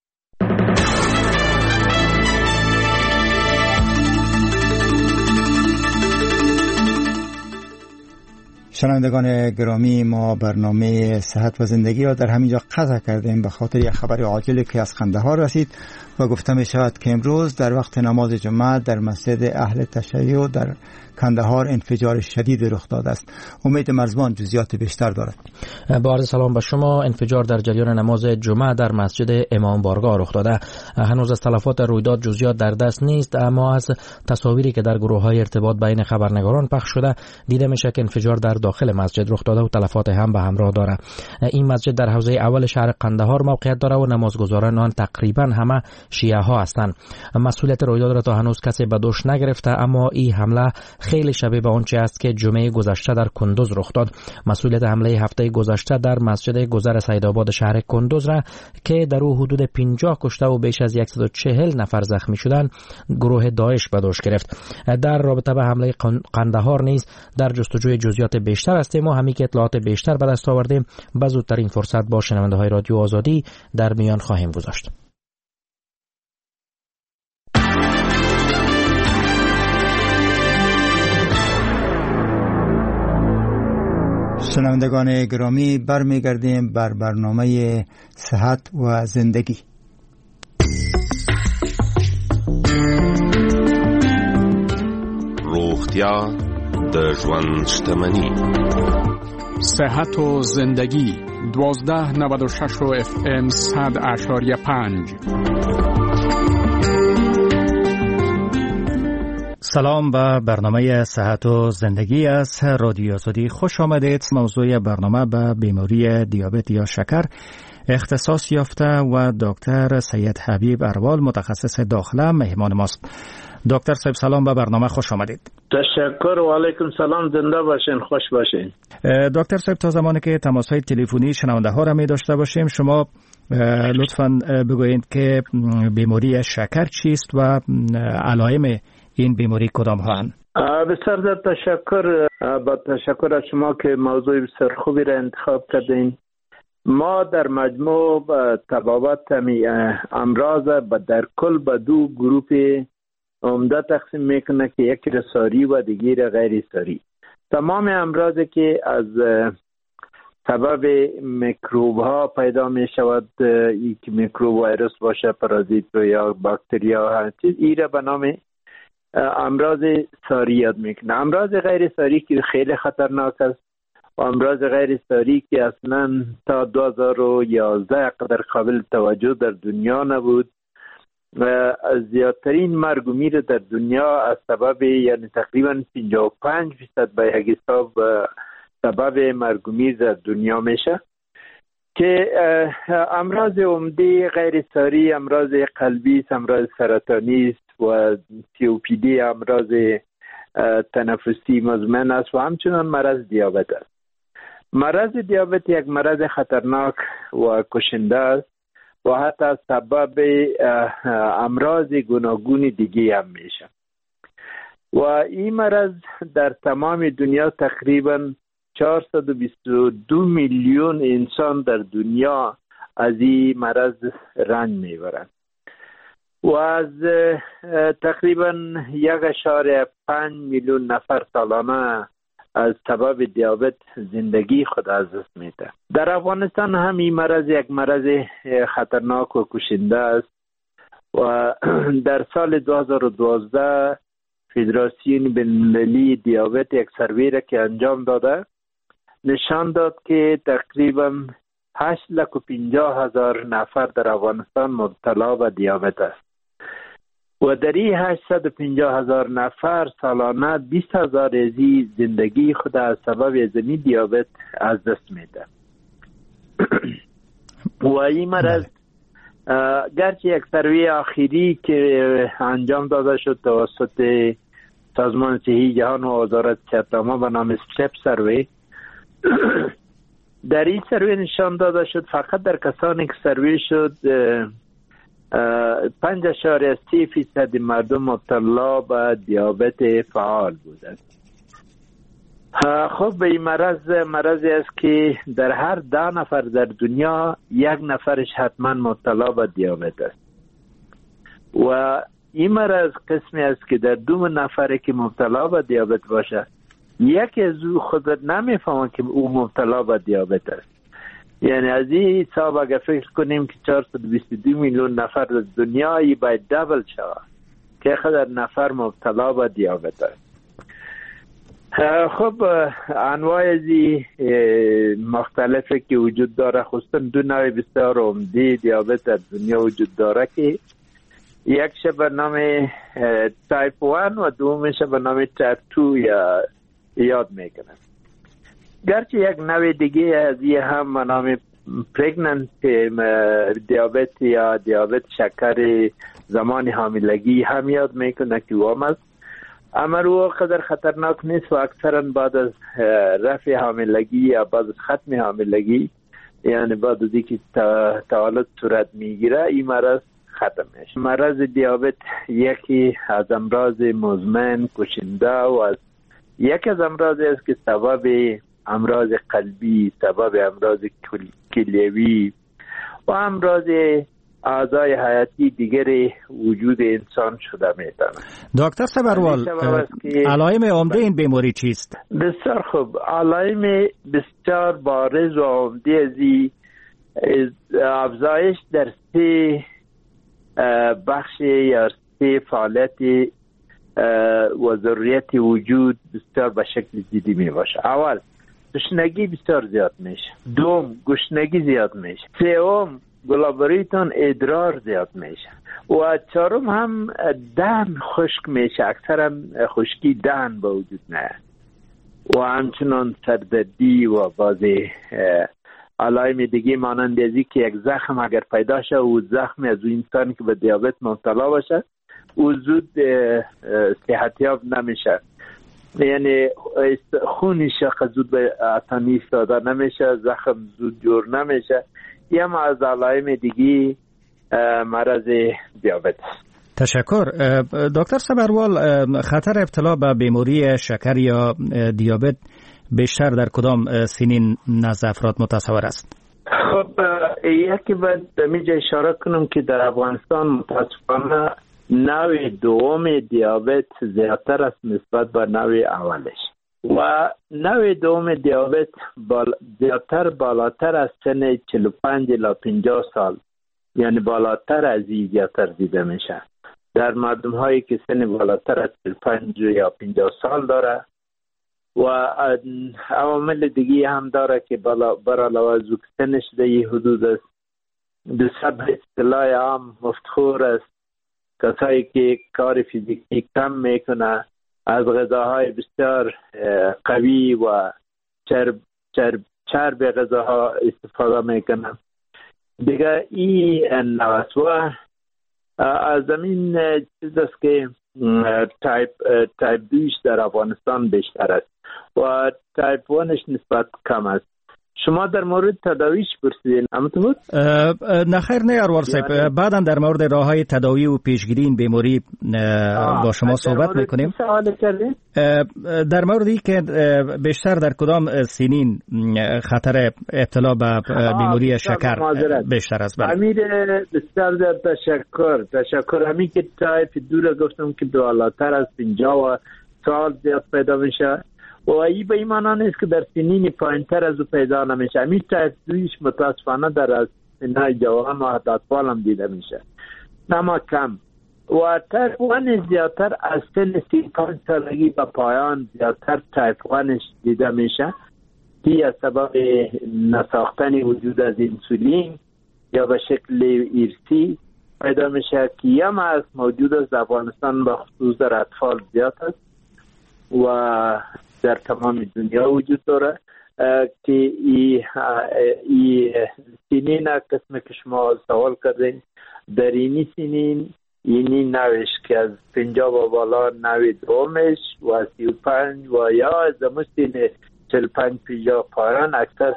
Speaker 6: شنوندگان گرامی، ما برنامه صحت و زندگی را در همینجا قطع کردیم به خاطر یک خبر عاجلی که از قندهار رسید و گفته می شود که امروز در وقت نماز جمعه در مسجد اهل تشیع در قندهار انفجار شدید رخ داده است. امید مرزبان جزئیات بیشتر دارد.
Speaker 25: با عرض سلام به شما. انفجار در جریان نماز جمعه در مسجد امام بارگاه رخ داده. هنوز از تلفات رویداد جزئیات در دست نیست، اما از تصاویری که در گروه‌های ارتباط بین خبرنگاران پخش شده دیده میشه که انفجار در داخل مسجد رخ داده و تلفات هم به همراه داره. این مسجد در حوزه اول شهر قندهار موقعیت داره و نمازگزاران آن تقریبا همه شیعه ها هستند. مسئولیت رویداد را تا هنوز کسی به دوش نگرفته، اما این حمله خیلی شبیه به آنچه است که جمعه گذشته در کندوز رخ داد. مسئولیت حمله هفته گذشته در مسجد گذر سیدآباد شهر کندوز را که در او حدود پنجاه کشته و بیش از صد و چهل نفر زخمی شدند گروه داعش به دوش گرفت. در رابطه با حمله قندهار نیز در جستجوی جزئیات بیشتر هستیم و همین که اطلاعات بیشتر به دست آوردیم به زودترین فرصت با شنونده های رادیو آزادی در میان خواهیم گذاشت.
Speaker 6: شنوندگان گرامی، برمیگردیم بر برنامه صحت و زندگی.
Speaker 5: روغتیا د ژوند شتمني.
Speaker 7: صحت و زندگی دوازده نود و شش و اف ام صد اشاریه پنج.
Speaker 4: سلام به برنامه صحت و زندگی از رادیو آزادی خوش آمدید. موضوع برنامه به بیماری دیابت یا شکر اختصاص یافته و دکتر سید حبیب اروال متخصص داخله مهمان ماست. دکتر صاحب سلام به برنامه خوش آمدید.
Speaker 24: تشکر و علیکم سلام، زنده باشین، خوش باشین.
Speaker 4: دکتر صاحب تا زمانی که تماس‌های تلفنی شنونده ها را می داشته باشیم شما لطفاً بگویید که بیماری شکر چیست و علائم این بیماری کدام هستند؟
Speaker 24: بسیار زیاد تشکر. با تشکر از شما که موضوع بسیار خوبی را انتخاب کردین. ما در مجموع تبابت همی امراض با در کل به دو گروه عمده تقسیم میکنه که یکی را ساری و دیگری غیر ساری. تمام امراضی که از سبب میکروب ها پیدا می شود، یک میکروب ویروس باشه، پارازیت یا باکتری ها هر چیز، این را به نام امراض ساری یاد میکنه. امراض غیر ساری که خیلی خطرناک است و امراض غیر ساری که اصلا تا دو هزار و یازده قدر قابل توجه در دنیا نبود و زیادترین مرگ و میر در دنیا از سبب، یعنی تقریبا پنجاه و پنج درصد به یک حساب سبب مرگ و میر در دنیا میشه، که امراض عمده غیر ساری امراض قلبی، امراض سرطانی است و سی او پی دی امراض تنفسی مزمن است و همچنان مرض دیابت است. مرض دیابت یک مرض خطرناک و کشنده است و حتی سبب امراض گوناگون دیگه هم میشه و این مرض در تمام دنیا تقریبا چهارصد و بیست و دو میلیون انسان در دنیا از این مرض رنج میبرند و از تقریبا یک اشاره پنج میلیون نفر سالانه از سبب دیابت زندگی خود از دست میده. در افغانستان هم این مرض یک مرض خطرناک و کشنده است و در سال دو هزار و دوازده فدراسیون بین‌المللی دیابت یک سروی را که انجام داده نشان داد که تقریبا هشت لک و پنجاه هزار نفر در افغانستان مبتلا به دیابت است و در این هشتصد و پنجاه هزار نفر سالانه بیست هزار ازی زندگی خود از سبب ازمی دیابت از دست میده. و این مرض گرچه یک سروی آخری که انجام داده شد توسط سازمان صحی جهان و وزارت صحت عامه به نام استپ سروی، در این سروی نشان داده شد فقط در کسانی که سروی شد پنج اشاره سی فیصد مردم مبتلا به دیابت فعال بودند. خب به این مرض مرضی است که در هر ده نفر در دنیا یک نفرش حتما مبتلا به دیابت است و این مرض قسمی است که در دو نفره که مبتلا به دیابت باشه یکی از او خود نمیفهمه که او مبتلا به دیابت است. یعنی از این حساب اگر فکر کنیم که چهارصد و بیست و دو میلیون نفر در دنیایی باید دبل شود که خود نفر مبتلا به دیابت است. خب انواع ازی مختلفه که وجود داره، خصوصا دو نوع بسیار عمده دیابت در دنیا وجود داره که یکش به نام تایپ وان و دومش به نام تایپ تو یا یاد میکنن. گرچه یک نوع دیگه از این هم به نام پرگننت دیابت یا دیابت شکر زمان حاملگی هم یاد میکنه که وام است، اما رو قدر خطرناک نیست و اکثرا بعد از رفع حاملگی یا بعد از ختم حاملگی، یعنی بعد از اینکه تولد صورت میگیره، این مرض ختم میشه. مرض دیابت یکی از امراض مزمن کشنده و از یکی از امراض است که سبب امراض قلبی، سبب امراض کلیوی و امراض اعضای حیاتی دیگر وجود انسان شده میتونه.
Speaker 4: دکتر سبروال، علائم عمده این بیماری چیست؟
Speaker 24: بسیار خوب. علائم بسیار بارز و عمده ازی افزایش در سه بخش یا سه فعالیت و ضروریت وجود بسیار به شکل جدی می باشه. اول گشنگی بسیار زیاد میشه، دوم گشنگی زیاد میشه، سوم گلابریتون ادرار زیاد میشه و چهارم هم دهن خشک میشه، اکثر هم خشکی دهن به وجود نه و همچنان سردردی و بعضی علائم دیگه مانند ازی که یک زخم اگر پیدا شه و زخم از اون انسانی که به دیابت مبتلا باشه او زود صحتیاب نمیشه، یعنی خونش زود به آسانی ایستاده نمیشه، زخم زود جور نمیشه. یه ما از علائم دیگه مرض دیابت.
Speaker 4: تشکر. دکتر صبروال، خطر ابتلا به بیماری شکر یا دیابت بیشتر در کدام سنین نزد افراد متصور است؟
Speaker 24: خب یکی باید میجا اشاره کنم که در افغانستان متاسفانه نوع دوم دیابت زیادتر است نسبت به نوع اولش و نوع دوم دیابت بال... زیادتر بالاتر از سن چهل و پنج الی پنجاه سال، یعنی بالاتر از این زیادتر دیده میشه در مردم هایی که سن بالاتر از چهل و پنج یا پنجاه سال داره و عوامل دیگه هم داره که بر علاوه از سنش در این حدود است. دوسر به اصطلاح عام مفتخور است کسایی که کار فیزیکی کم میکنه، از غذاهای بسیار قوی و چرب چرب چرب غذاها استفاده میکنه. دیگه این نوسوه از زمین چیز است که تایپ تایپ دویش در افغانستان بیشتر است و تایپ وانش نسبت کم است. شما در مورد تداویش پرسیدین، همونطور بود؟
Speaker 4: نه خیر، نه اروار صاحب، بعدا در مورد راه‌های تداوی و پیشگیری این بیماری با شما صحبت میکنیم. در موردی که بیشتر در کدام سنین خطر ابتلا به بیماری شکر بیشتر است؟
Speaker 24: امیر بسیار در تشکر تشکر همین که تایپ دو را گفتم که بالاتر از پنجاه سال زیاد پیدا میشه و ای به ایمانا نیست که در سنین پایینتر از او پیدا نمیشه. همین تایپ دویش متاسفانه در از سنهای جوان و حتی اطفال هم دیده میشه، نما کم. و تایپ وان زیادتر از سن سی و پنج سالگی به پایان زیادتر تایپ وانش دیده میشه که از سبب نساختن وجود از انسولین یا به شکل ایرسی پیدا میشه که یم از موجود از افغانستان به خصوص در اطفال زیاد است و در تمام دنیا وجود داره که ای, ای سنین قسم که شما سوال کردین در اینی سنین اینی نوش که از پنجاه و بالا نوی دومش و سی و پنج و یا از مستین چل پنج پنجاه پایان اکثر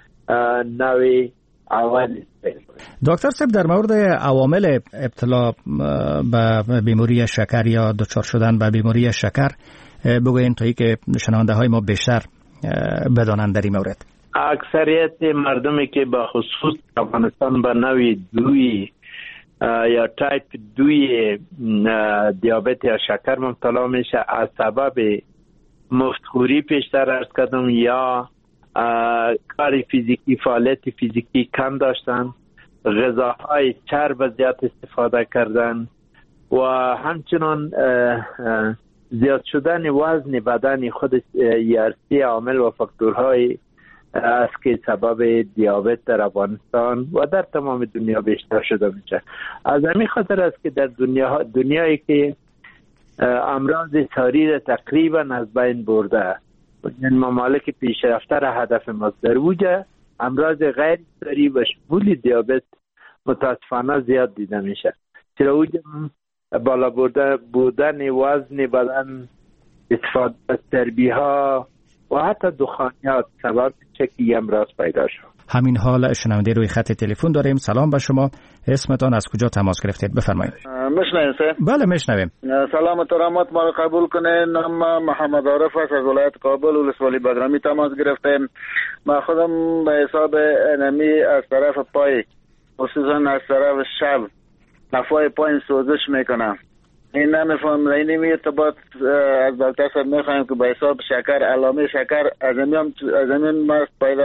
Speaker 24: نوی اول.
Speaker 4: دکتر صاحب، در مورد عوامل ابتلا به بیماری شکر یا دچار شدن به بیماری شکر بگوین تا ای که شنونده های ما بیشتر بدانند در این مورد.
Speaker 24: اکثریت مردمی که به خصوص افغانستان به نوع دوی یا تایپ دوی دیابت یا شکر مبتلا میشه از سبب مفتخوری پیشتر عرض کردم یا کار فیزیکی فعالیت فیزیکی کم داشتن، غذاهای چرب زیاد استفاده کردن و همچنان زیاد شدن وزن بدن خود یارسی عامل و فاکتورهای است که سبب دیابت در افغانستان و در تمام دنیا بیشتر شده میشه. از همین خاطر است که در دنیا دنیایی که امراض ساری را تقریبا از بین برده، یعنی ممالک پیشرفته را هدف مصدر بوده، امراض غیر ساری و شمول دیابت متاسفانه زیاد دیده میشه. چرا وجود بالا برده بودن وزن بدن، استفاده از چربی ها و حتی دخانیات سبب چه که امراض پیدا شد.
Speaker 4: همین حال شنونده روی خط تلفن داریم. سلام به شما، اسمتان از کجا تماس گرفتید؟ بفرمایید.
Speaker 8: میشنوید سر؟
Speaker 4: بله میشنویم.
Speaker 8: سلام و ترحمت ما رو قبول کنین. نام محمد عارف است، از ولایت کابل ولسوالی بدرمی تماس گرفتیم. ما خودم به حساب انمی از طرف پای خصوصا از طرف شب نفای پایین سوزش میکنم. این نمیفهم اینی می ارتباط از دکتر صاحب میخوایم که به حساب شکر علامه شکر از همین از همین مرض پیدا است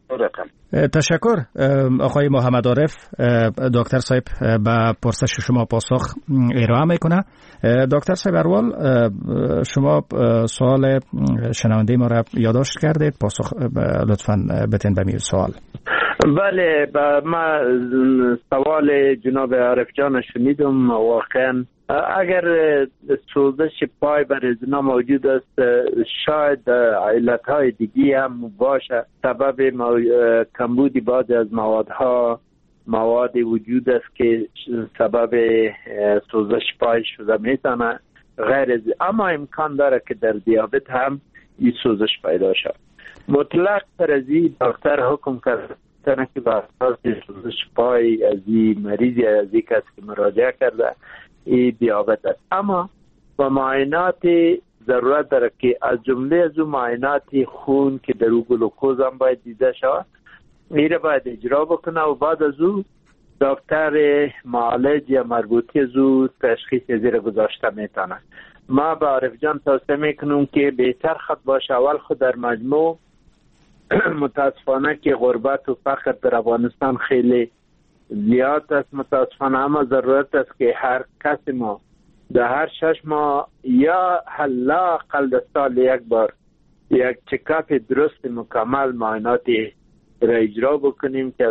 Speaker 4: تشکر آقای محمد عارف. دکتر صاحب به پرسش شما پاسخ ارائه میکنه. دکتر صاحب اروال، شما سوال شنونده ما را یادداشت کردید، پاسخ لطفاً بتین به می سوال.
Speaker 24: بله، ما سوال جناب عارف جان شنیدم. واقعا اگر سوزش پای بر ازنا موجود است، شاید علتهای دیگی هم باشه. سبب کمبود بعضی از موادها مواد وجود است که سبب سوزش پای شده میتونه. غیر از اما امکان داره که در دیابت هم این سوزش پیدا شد. مطلق تر از این دکتر حکم کرده که به اساس سوزش پای از این مریضی از این کسی که مراجعه کرده این دیابت است. اما با معاینات ضرورت داره که از جمله از اون معاینات خون که در او گلوکوز هم باید دیده شود، این باید اجرا بکنه و بعد از او دکتر معالج یا مربوطی از او تشخیص زیر گذاشته میتونه. ما با عارف جان توصیه میکنم که بهتر خود باشه اول خود در مجموع. متاسفانه که غربت و فقر در افغانستان خیلی زیاد است متاسفانه، اما ضرورت است که هر کس ما در هر شش ماه یا حداقل در سال یک بار یک چکاپ درست مکمل معایناتی را اجرا بکنیم که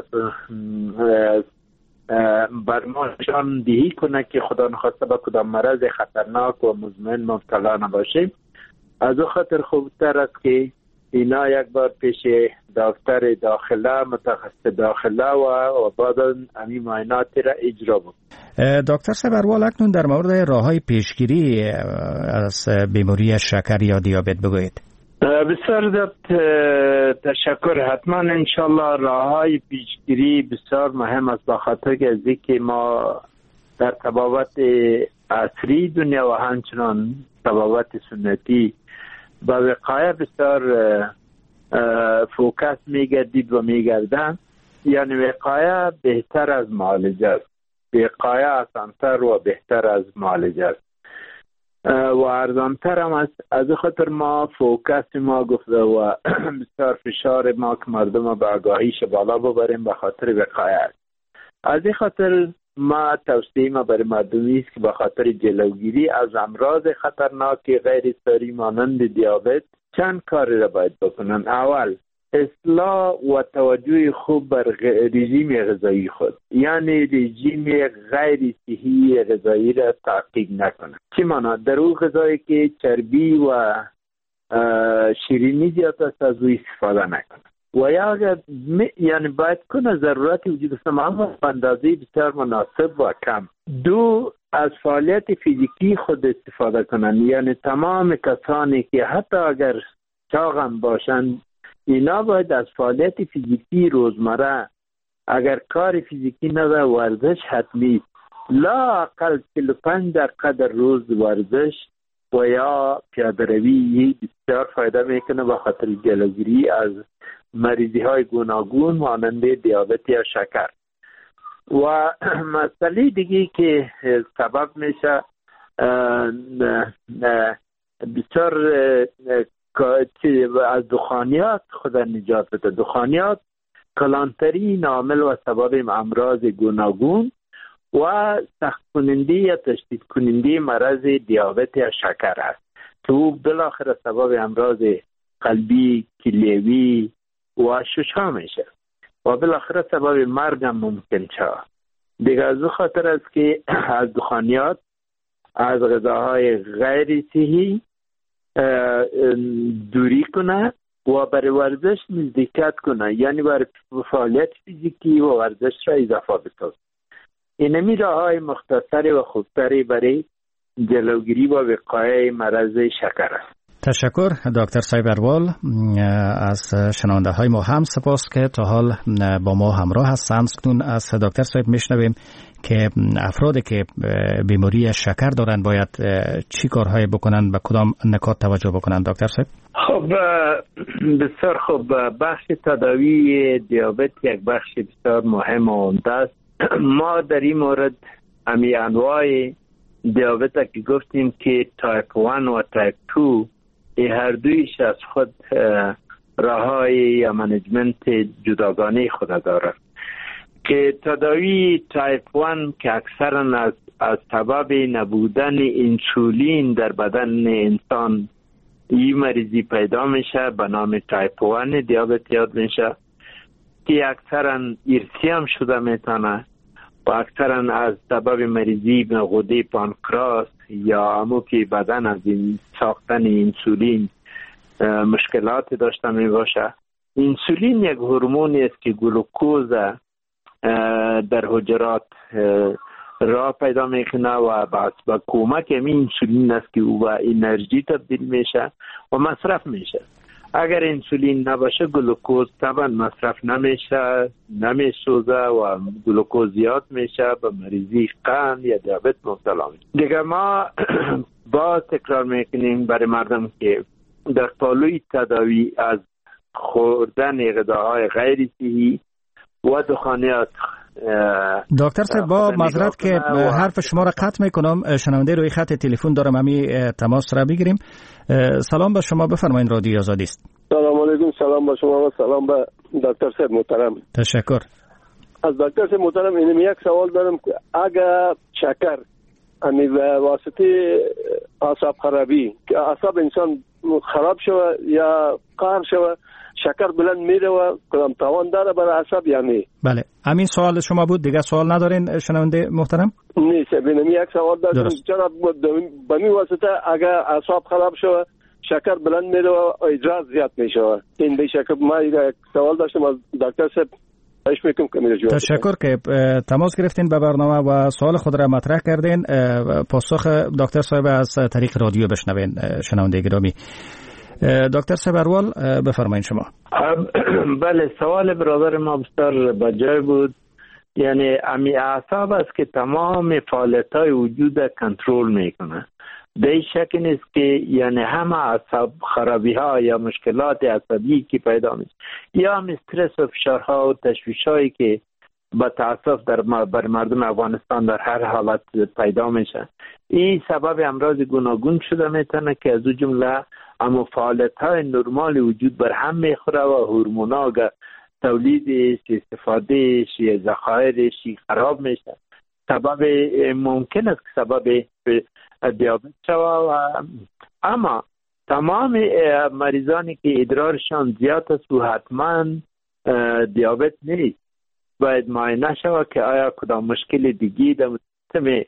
Speaker 24: بر ما نشان دهی کنه که خدا نخواسته به کدام مرض خطرناک و مزمن مبتلا نباشیم. از او خاطر خوبتر است که اینا یک بار پیش دکتر داخله متخصص داخله و بعد این معاینات را اجرا بود.
Speaker 4: دکتر صاحب اروال، اکنون در مورد راههای پیشگیری از بیماری شکر یا دیابت بگویید.
Speaker 24: بسیار تشکر. حتما انشالله راههای پیشگیری بسیار مهم است، به خاطر که از اینکه ما در طبابت عصری دنیا و همچنان طبابت سنتی با وقایه بسیار فوکس میگردید و میگردن. یعنی وقایه بهتر از معالجه است، وقایه آسانتر و بهتر از معالجه است و ارزانتر هم است. از خاطر ما فوکس ما گفته و بسیار فشار ما که مردم به آگاهیش بالا ببریم به خاطر وقایه است. از این خاطر ما توصیه ما برای مردمی است که به خاطر جلوگیری از امراض خطرناک غیر ساری مانند دیابت چند کاری را باید بکنن. اول، اصلاح و توجه خوب بر رژیم غذایی خود، یعنی رژیم غیر صحی غذایی را تعقیب نکنن. چی معنی؟ در اون غذایی که چربی و شیرینی زیاد است از او استفاده نکنن. و یا اگر یعنی باید کنه ضرورت وجود است اما اندازه بسیار مناسب و کم. دو، از فعالیت فیزیکی خود استفاده کنن. یعنی تمام کسانی که حتی اگر چاقم باشند اینا باید از فعالیت فیزیکی روزمره، اگر کار فیزیکی نداره ورزش حتمی، لا اقل چهل و پنج دقیقه در روز ورزش و یا پیاده روی بسیار فایده میکنه به خاطر جلوگیری از مریضی های گوناگون مانند دیابت یا شکر. و مسئله دیگه که سبب میشه بسیار از دخانیات خود نجات بده. دخانیات کلانتری عامل و سبب امراض گوناگون و سخت کننده یا تشدید کننده مرض دیابت یا شکر است که او بالاخره سبب امراض قلبی، کلیوی و ششا میشه و بالاخره سبب مرگ هم ممکن شود. دیگه از او خاطر است که از دخانیات، از غذاهای غیر صحی دوری کنه و برای ورزش نزدیکت کنه، یعنی برای فعالیت فیزیکی و ورزش را اضافه بسازه. اینمی راه‌های مختصری و خوبتری برای جلوگیری و وقایع مرض شکر است.
Speaker 4: تشکر دکتر صاحب اروال. از شنونده های ما هم سپاس که تا حال با ما همراه هستند. از دکتر صاحب میشنویم که افرادی که بیماری شکر دارند باید چی کارهای بکنند، به کدام نکات توجه بکنند دکتر صاحب؟
Speaker 24: خب بسیار خوب. بخش تداوی دیابت یک بخش بسیار مهم و عمده است. ما در این مورد امی انواع دیابت که گفتیم که تایپ یک و تایپ دو ای هر دویش از خود راههای یا منیجمنت جداگانه خود داره که تداوی تایپ وان که اکثرا از از سبب نبودن انسولین در بدن انسان این مریضی پیدا میشه به نام تایپ وان دیابت یاد میشه که اکثرا ارثی هم شده میتونه و اکثرا از سبب مریضی به غده پانکراس یا همو که بدن از این ساختن انسولین مشکلات داشته می باشه. انسولین یک هورمونی است که گلوکوز در حجرات را پیدا میکنه و بعد با کمک همین انسولین است که او به انرژی تبدیل میشه و مصرف میشه. اگر انسولین نباشه گلوکوز طبعا مصرف نمیشه، نمیسوزه و گلوکوز زیاد میشه به مریضی قند یا دیابت مبتلا میشه. دیگه ما با تکرار میکنیم برای مردم که در پالوی تداوی از خوردن غذاهای غیر صحی و دخانیات.
Speaker 4: دکتر صاحب با معذرت که حرف شما را قطع میکنم، شنونده روی خط تلفن دارم، همی تماس را بگیریم. سلام به شما، بفرمایید، رادیو آزادی است.
Speaker 9: سلام علیکم. سلام به شما و سلام به دکتر صاحب محترم.
Speaker 4: تشکر.
Speaker 9: از دکتر صاحب محترم اینم یک سوال دارم که اگر شکر یعنی واسطه اعصاب خرابی که اعصاب انسان خراب شوه یا قهر شوه شکر بلند میره و کدام تاوان داره برای اعصاب یا نه؟
Speaker 4: بله، همین سوال شما بود، دیگه سوال ندارین شنونده محترم؟
Speaker 9: نیست، ببینم یک سوال دارم جناب، به می واسطه اگر اعصاب خراب شوه شکر بلند میره و ادرار زیاد میشه. این به شکل ما یک سوال داشتم از دکتر صاحب.
Speaker 4: تشکر که تماس گرفتین به برنامه و سوال خود را مطرح کردین. پاسخ دکتر صاحب از طریق رادیو بشنوین. شنونده گرامی، دکتر صاحب اروال بفرمایید شما.
Speaker 24: بله، سوال برادر ما بسیار بجای بود. یعنی امی اعصاب است که تمام فعالیت‌های وجود کنترل میکنه. در شک نیست که یعنی همه اعصاب خرابی ها یا مشکلات عصبی که پیدا میشه یا هم استرس و فشارها و تشویش‌هایی که با تاسف در بر مردم افغانستان در هر حالت پیدا میشه، این سبب امراض گوناگون شده میتونه که از اون جمله اما فعالیت‌های نرمال وجود بر هم میخوره و هورمونا تولیدش، استفادهش یا ذخایرش خراب میشه. سبب ممکن است که سبب دیابت شود. اما تمام مریضانی که ادرارشان زیاد است و حتما دیابت نیست، باید معاینه شود که آیا کدام مشکل دیگی در سیستم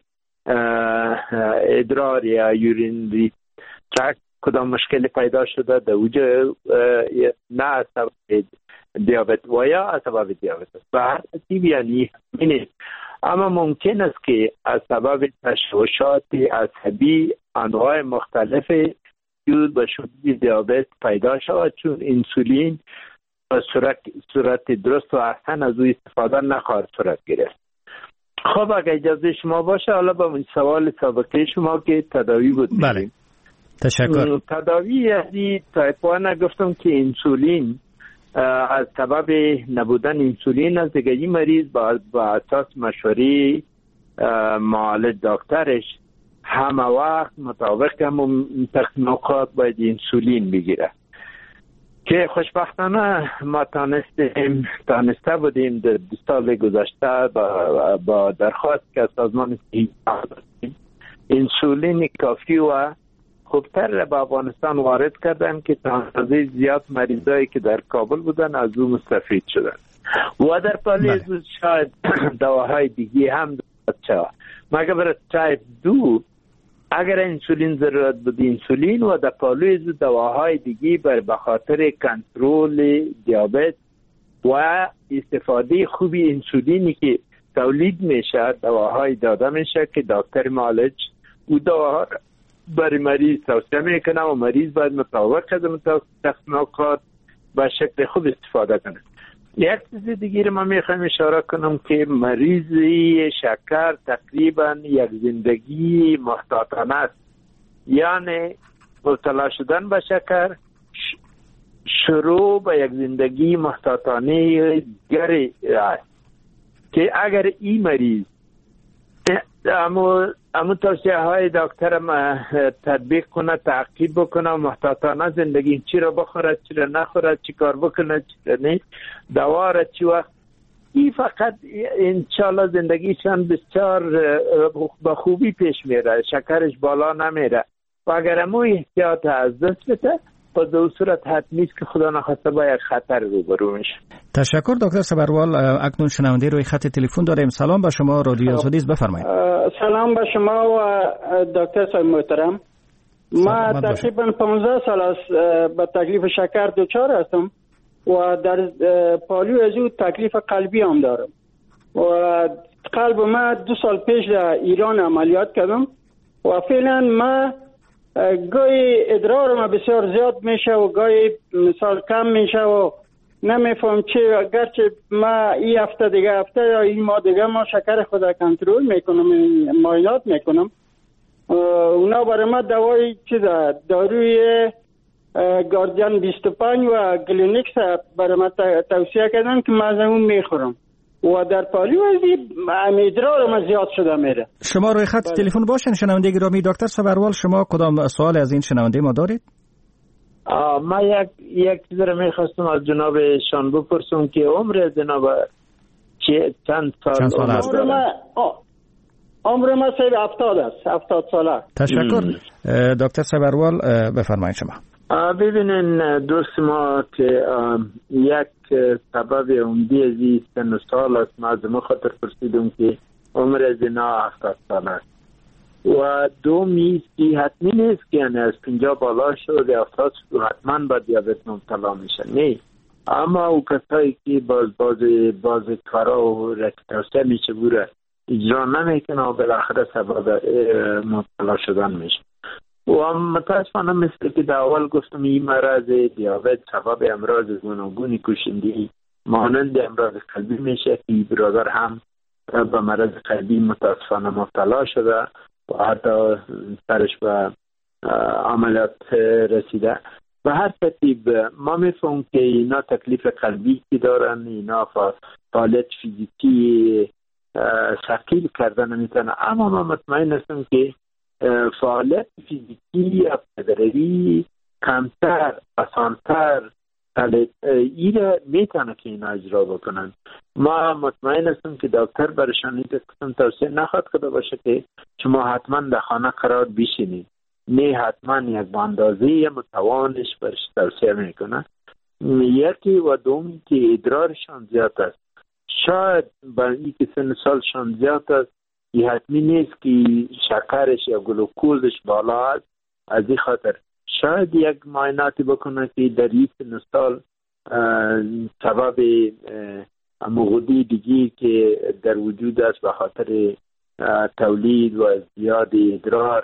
Speaker 24: ادرار یا یورینری ترکت کدام مشکل پیدا شده در وجود، نه از سبب دیابت و یا از سبب دیابت است. به هر ترتیب یعنی نیست. اما ممکن است که از سبب تشوشات عصبی انواع مختلف وجود به شدت دیابت پیدا شود، چون انسولین به صورت, صورت درست و احسن از او استفاده نخواهد صورت گرفت. خب اگر اجازه شما باشه حالا با این سوال سابقه شما که تداوی بود.
Speaker 4: بله، تشکر.
Speaker 24: تداوی یعنی تایپ وان گفتم که انسولین از سبب نبودن انسولین از دیگه این مریض با, با اساس مشوره معالج دکترش همه وقت مطابق هم تکنوکات باید انسولین بگیره که خوشبختانه ما تانستیم تانسته بودیم در دو سال گذشته با, با درخواست که سازمان انسولین کافی و خوبتر به افغانستان وارد کردن که تا اندازه زیاد مریضایی که در کابل بودن از او مستفید شدن و در پالی شاید دواهای دیگه هم دارد شود. مگر برای تایپ دو اگر انسولین ضرورت بود انسولین و در پالوی دواهای دیگه بر بخاطر کنترل دیابت و استفاده خوبی انسولینی که تولید میشه دواهای داده میشه که دکتر معالج او دواها برای مریض توصیه میکنه و مریض باید مطابق از تکنوکات به شکل خوب استفاده کنه. یک چیز دیگه ما میخوایم اشاره کنم که مریضی شکر تقریبا یک زندگی محتاطانه است، یعنی مبتلا شدن به شکر شروع به یک زندگی محتاطانه گری است که اگر این مریض امو امو توصیه های دکترم تطبیق کنه، تعقیب بکنه، محتاطانه زندگی، چی را بخوره چی را نخوره، چی کار بکنه چی را نه، دوا را چی وقت. این فقط انشالله زندگیشان بسیار با خوبی پیش میره، شکرش بالا نمیره و اگر امو احتیاط از دست بده با دو صورت حتمی است که خدا نخواسته با یک خطر روبرو میشه.
Speaker 4: تشکر دکتر صبروال. اکنون شنونده روی خط تلفن داریم. سلام به شما، رادیو آزادی است، بفرمایید.
Speaker 3: سلام به شما و دکتر صاحب محترم. ما تقریبا پانزده سال است به تکلیف شکر دچار هستم و در پالیو از او تکلیف قلبی هم دارم و قلب ما دو سال پیش در ایران عملیات کردم و فعلا ما گاهی ادرار ما بسیار زیاد میشه و گاهی مثال کم میشه و نمیفهم چه، اگرچه ما این هفته دیگه هفته یا این ماه دیگه ما شکر خود کنترل میکنم، معاینات میکنم. اونا برای ما دوای چیزا داروی گاردین بیست و پنج و گلینکس برای ما توصیه کردن که من اون میخورم و در پالیو ازی ادرار ما زیاد شده میره.
Speaker 4: شما روی خط تلفن باشین شنونده گرامی. دکتر صبروال شما کدام سوال از این شنونده ما دارید؟
Speaker 24: ما یک یک چیز رو میخواستم از جناب شان بپرسم که عمر جناب چه چند سال؟
Speaker 4: چند سال است؟
Speaker 3: عمر ما عمر ما سه هفتاد است، هفتاد ساله.
Speaker 4: تشکر. دکتر صبروال بفرمایید شما.
Speaker 24: ببینین دوست ما که یک سبب عمدی از این سن و سال است، ما از ما خاطر پرسیدم که عمر زنا هفتاد سال است و دومی که حتمی نیست که یعنی از پنجاه بالا شد هفتاد شد حتما با دیابت مبتلا میشن، نه، اما او کسایی که باز باز باز کارا و رکتاسه میشه بوره اجرا نمیکنه و بالاخره سبب مبتلا شدن میشه. و متاسفانه مثل که در اول گفتم این مرض دیابت سبب امراض گوناگونی کشندگی مانند امراض قلبی میشه که برادر هم به مرض قلبی متاسفانه مبتلا شده و حتی سرش به عملیات رسیده. به هر ترتیب ما میفهمم که اینا تکلیف قلبی که دارن، اینا فعالیت فیزیکی ثقیل کردن میتونه، اما ما مطمئن هستم که فعالیت فیزیکی یا پدروی کمتر آسانتر ایره میتونه که اینا اجرا بکنن. ما مطمئن هستم که دکتر برشان این قسم توصیه نخواد کرده باشه که شما حتما در خانه قرار بشینید، نه حتما یک باندازه متوانش برش توصیه میکنه. یکی و دومی که ادرارشان زیاد است، شاید برای این که سن سالشان زیاد است این حتمی نیست که شکرش یا گلوکوزش بالا است، از این خاطر شاید یک معایناتی بکنه که در این سن سال سبب مغدی دیگی که در وجود است به خاطر تولید و زیاد ادرار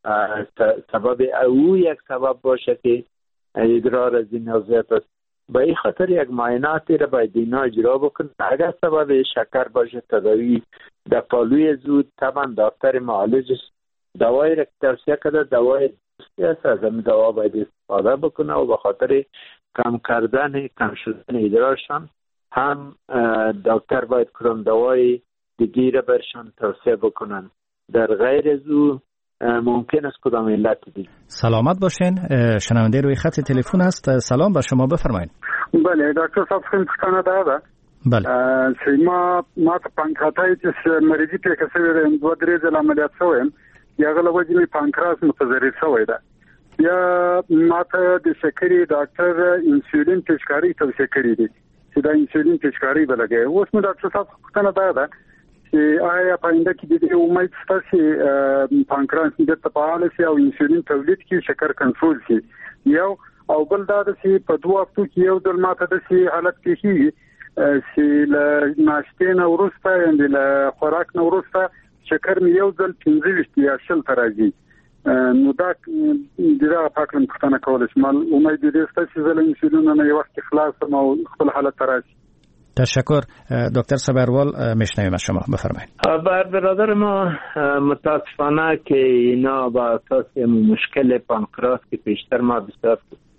Speaker 24: سبب او یک سبب باشه که ادرار از این نوزیت است. به این خاطر یک معایناتی را باید اینا اجرا بکنه. اگر سبب شکر باشه تداوی در پالوی زود طبعا دکتر معالجش دوای را توصیه کرده، دوای درستی است، از این دوا باید استفاده بکنه و به خاطر کم کردن کم شدن ادرارشان هم دکتر باید کدام دوای دیگه را برشان توصیه بکنن. در غیر از او ممکن است کدام علت دیگه.
Speaker 4: سلامت باشین. شنونده روی خط تلفن است. سلام به شما، بفرمایید.
Speaker 10: بله دکتر صاحب خیلی پوښتنه ده
Speaker 4: بله
Speaker 10: چې ما ما ته پانکراتایتس مریضي پېښه شوې ده، دوه درې ځله عملیات شوی یم، د هغه له وجې مې پانکراس متضرر شوی ده. بیا ما ته د شکرې ډاکټر انسولین پیچکاري توصیه کړې دي چې دا انسولین پیچکاري به لګوي. اوس مې ډاکټر صاحب پوښتنه ده ده چې آیا په آینده کې د دې امید شته چې پانکراس بېرته فعال شي او انسولین تولید کړي، شکر کنټرول شي؟ یو او بل دا ده چې په دوه هفتو کې یو ځل ما ته داسې حالت پېښېږي چې له ناشتې نه وروسته یعنې له خوراک نه وروسته شکر مې یو ځل پنځه ویشت یا شل ته راځي. نو دا د دغه په اړه پوښتنه کولی شم. امید دې شته چې زه له انسولینو نه یو وخت کې خلاص شم او خپل حالت ته راشي.
Speaker 4: تشکر. دکتر صبروال میشنویم از شما، بفرمایید.
Speaker 24: بر برادر ما متاسفانه که اینا با اساس مشکل پانکراس که پیشتر ما بسیار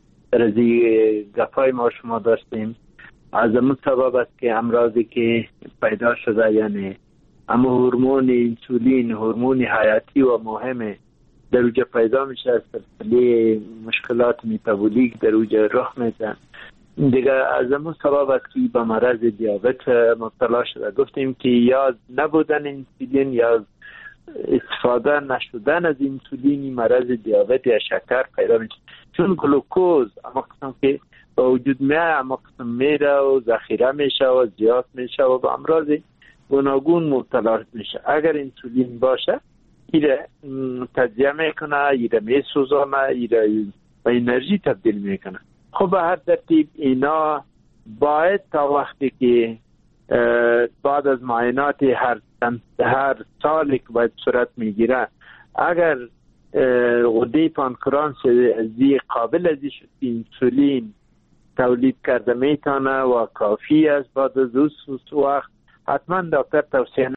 Speaker 24: رزی گفای ما شما داشتیم، از اون سبب است که امراضی که پیدا شده یعنی اما هورمون انسولین هورمون حیاتی و مهمه در اوجه پیدا میشه، از سلسله مشکلات میتابولیک در اوجه رخ میزن. دیگه از همون سبب است که به مرض دیابت مبتلا شده. گفتیم که یا نبودن انسولین یا استفاده نشدن از انسولین مرض دیابت یا شکر پیدا میشه، چون گلوکوز اما قسم که با وجود میه اما قسم میره و ذخیره میشه و زیاد میشه و به امراض گوناگون مبتلا میشه. اگر انسولین باشه ایره تجزیه میکنه، ایره میسوزانه، ایره به انرژی تبدیل میکنه. خب به هر ترتیب اینا باید تا وقتی که بعد از معاینات هر هر سال که باید صورت میگیره، اگر غده پانکرانس ازی قابل ازی شد انسولین تولید کرده میتونه و کافی است، بعد از اون وقت حتما دکتر توصیه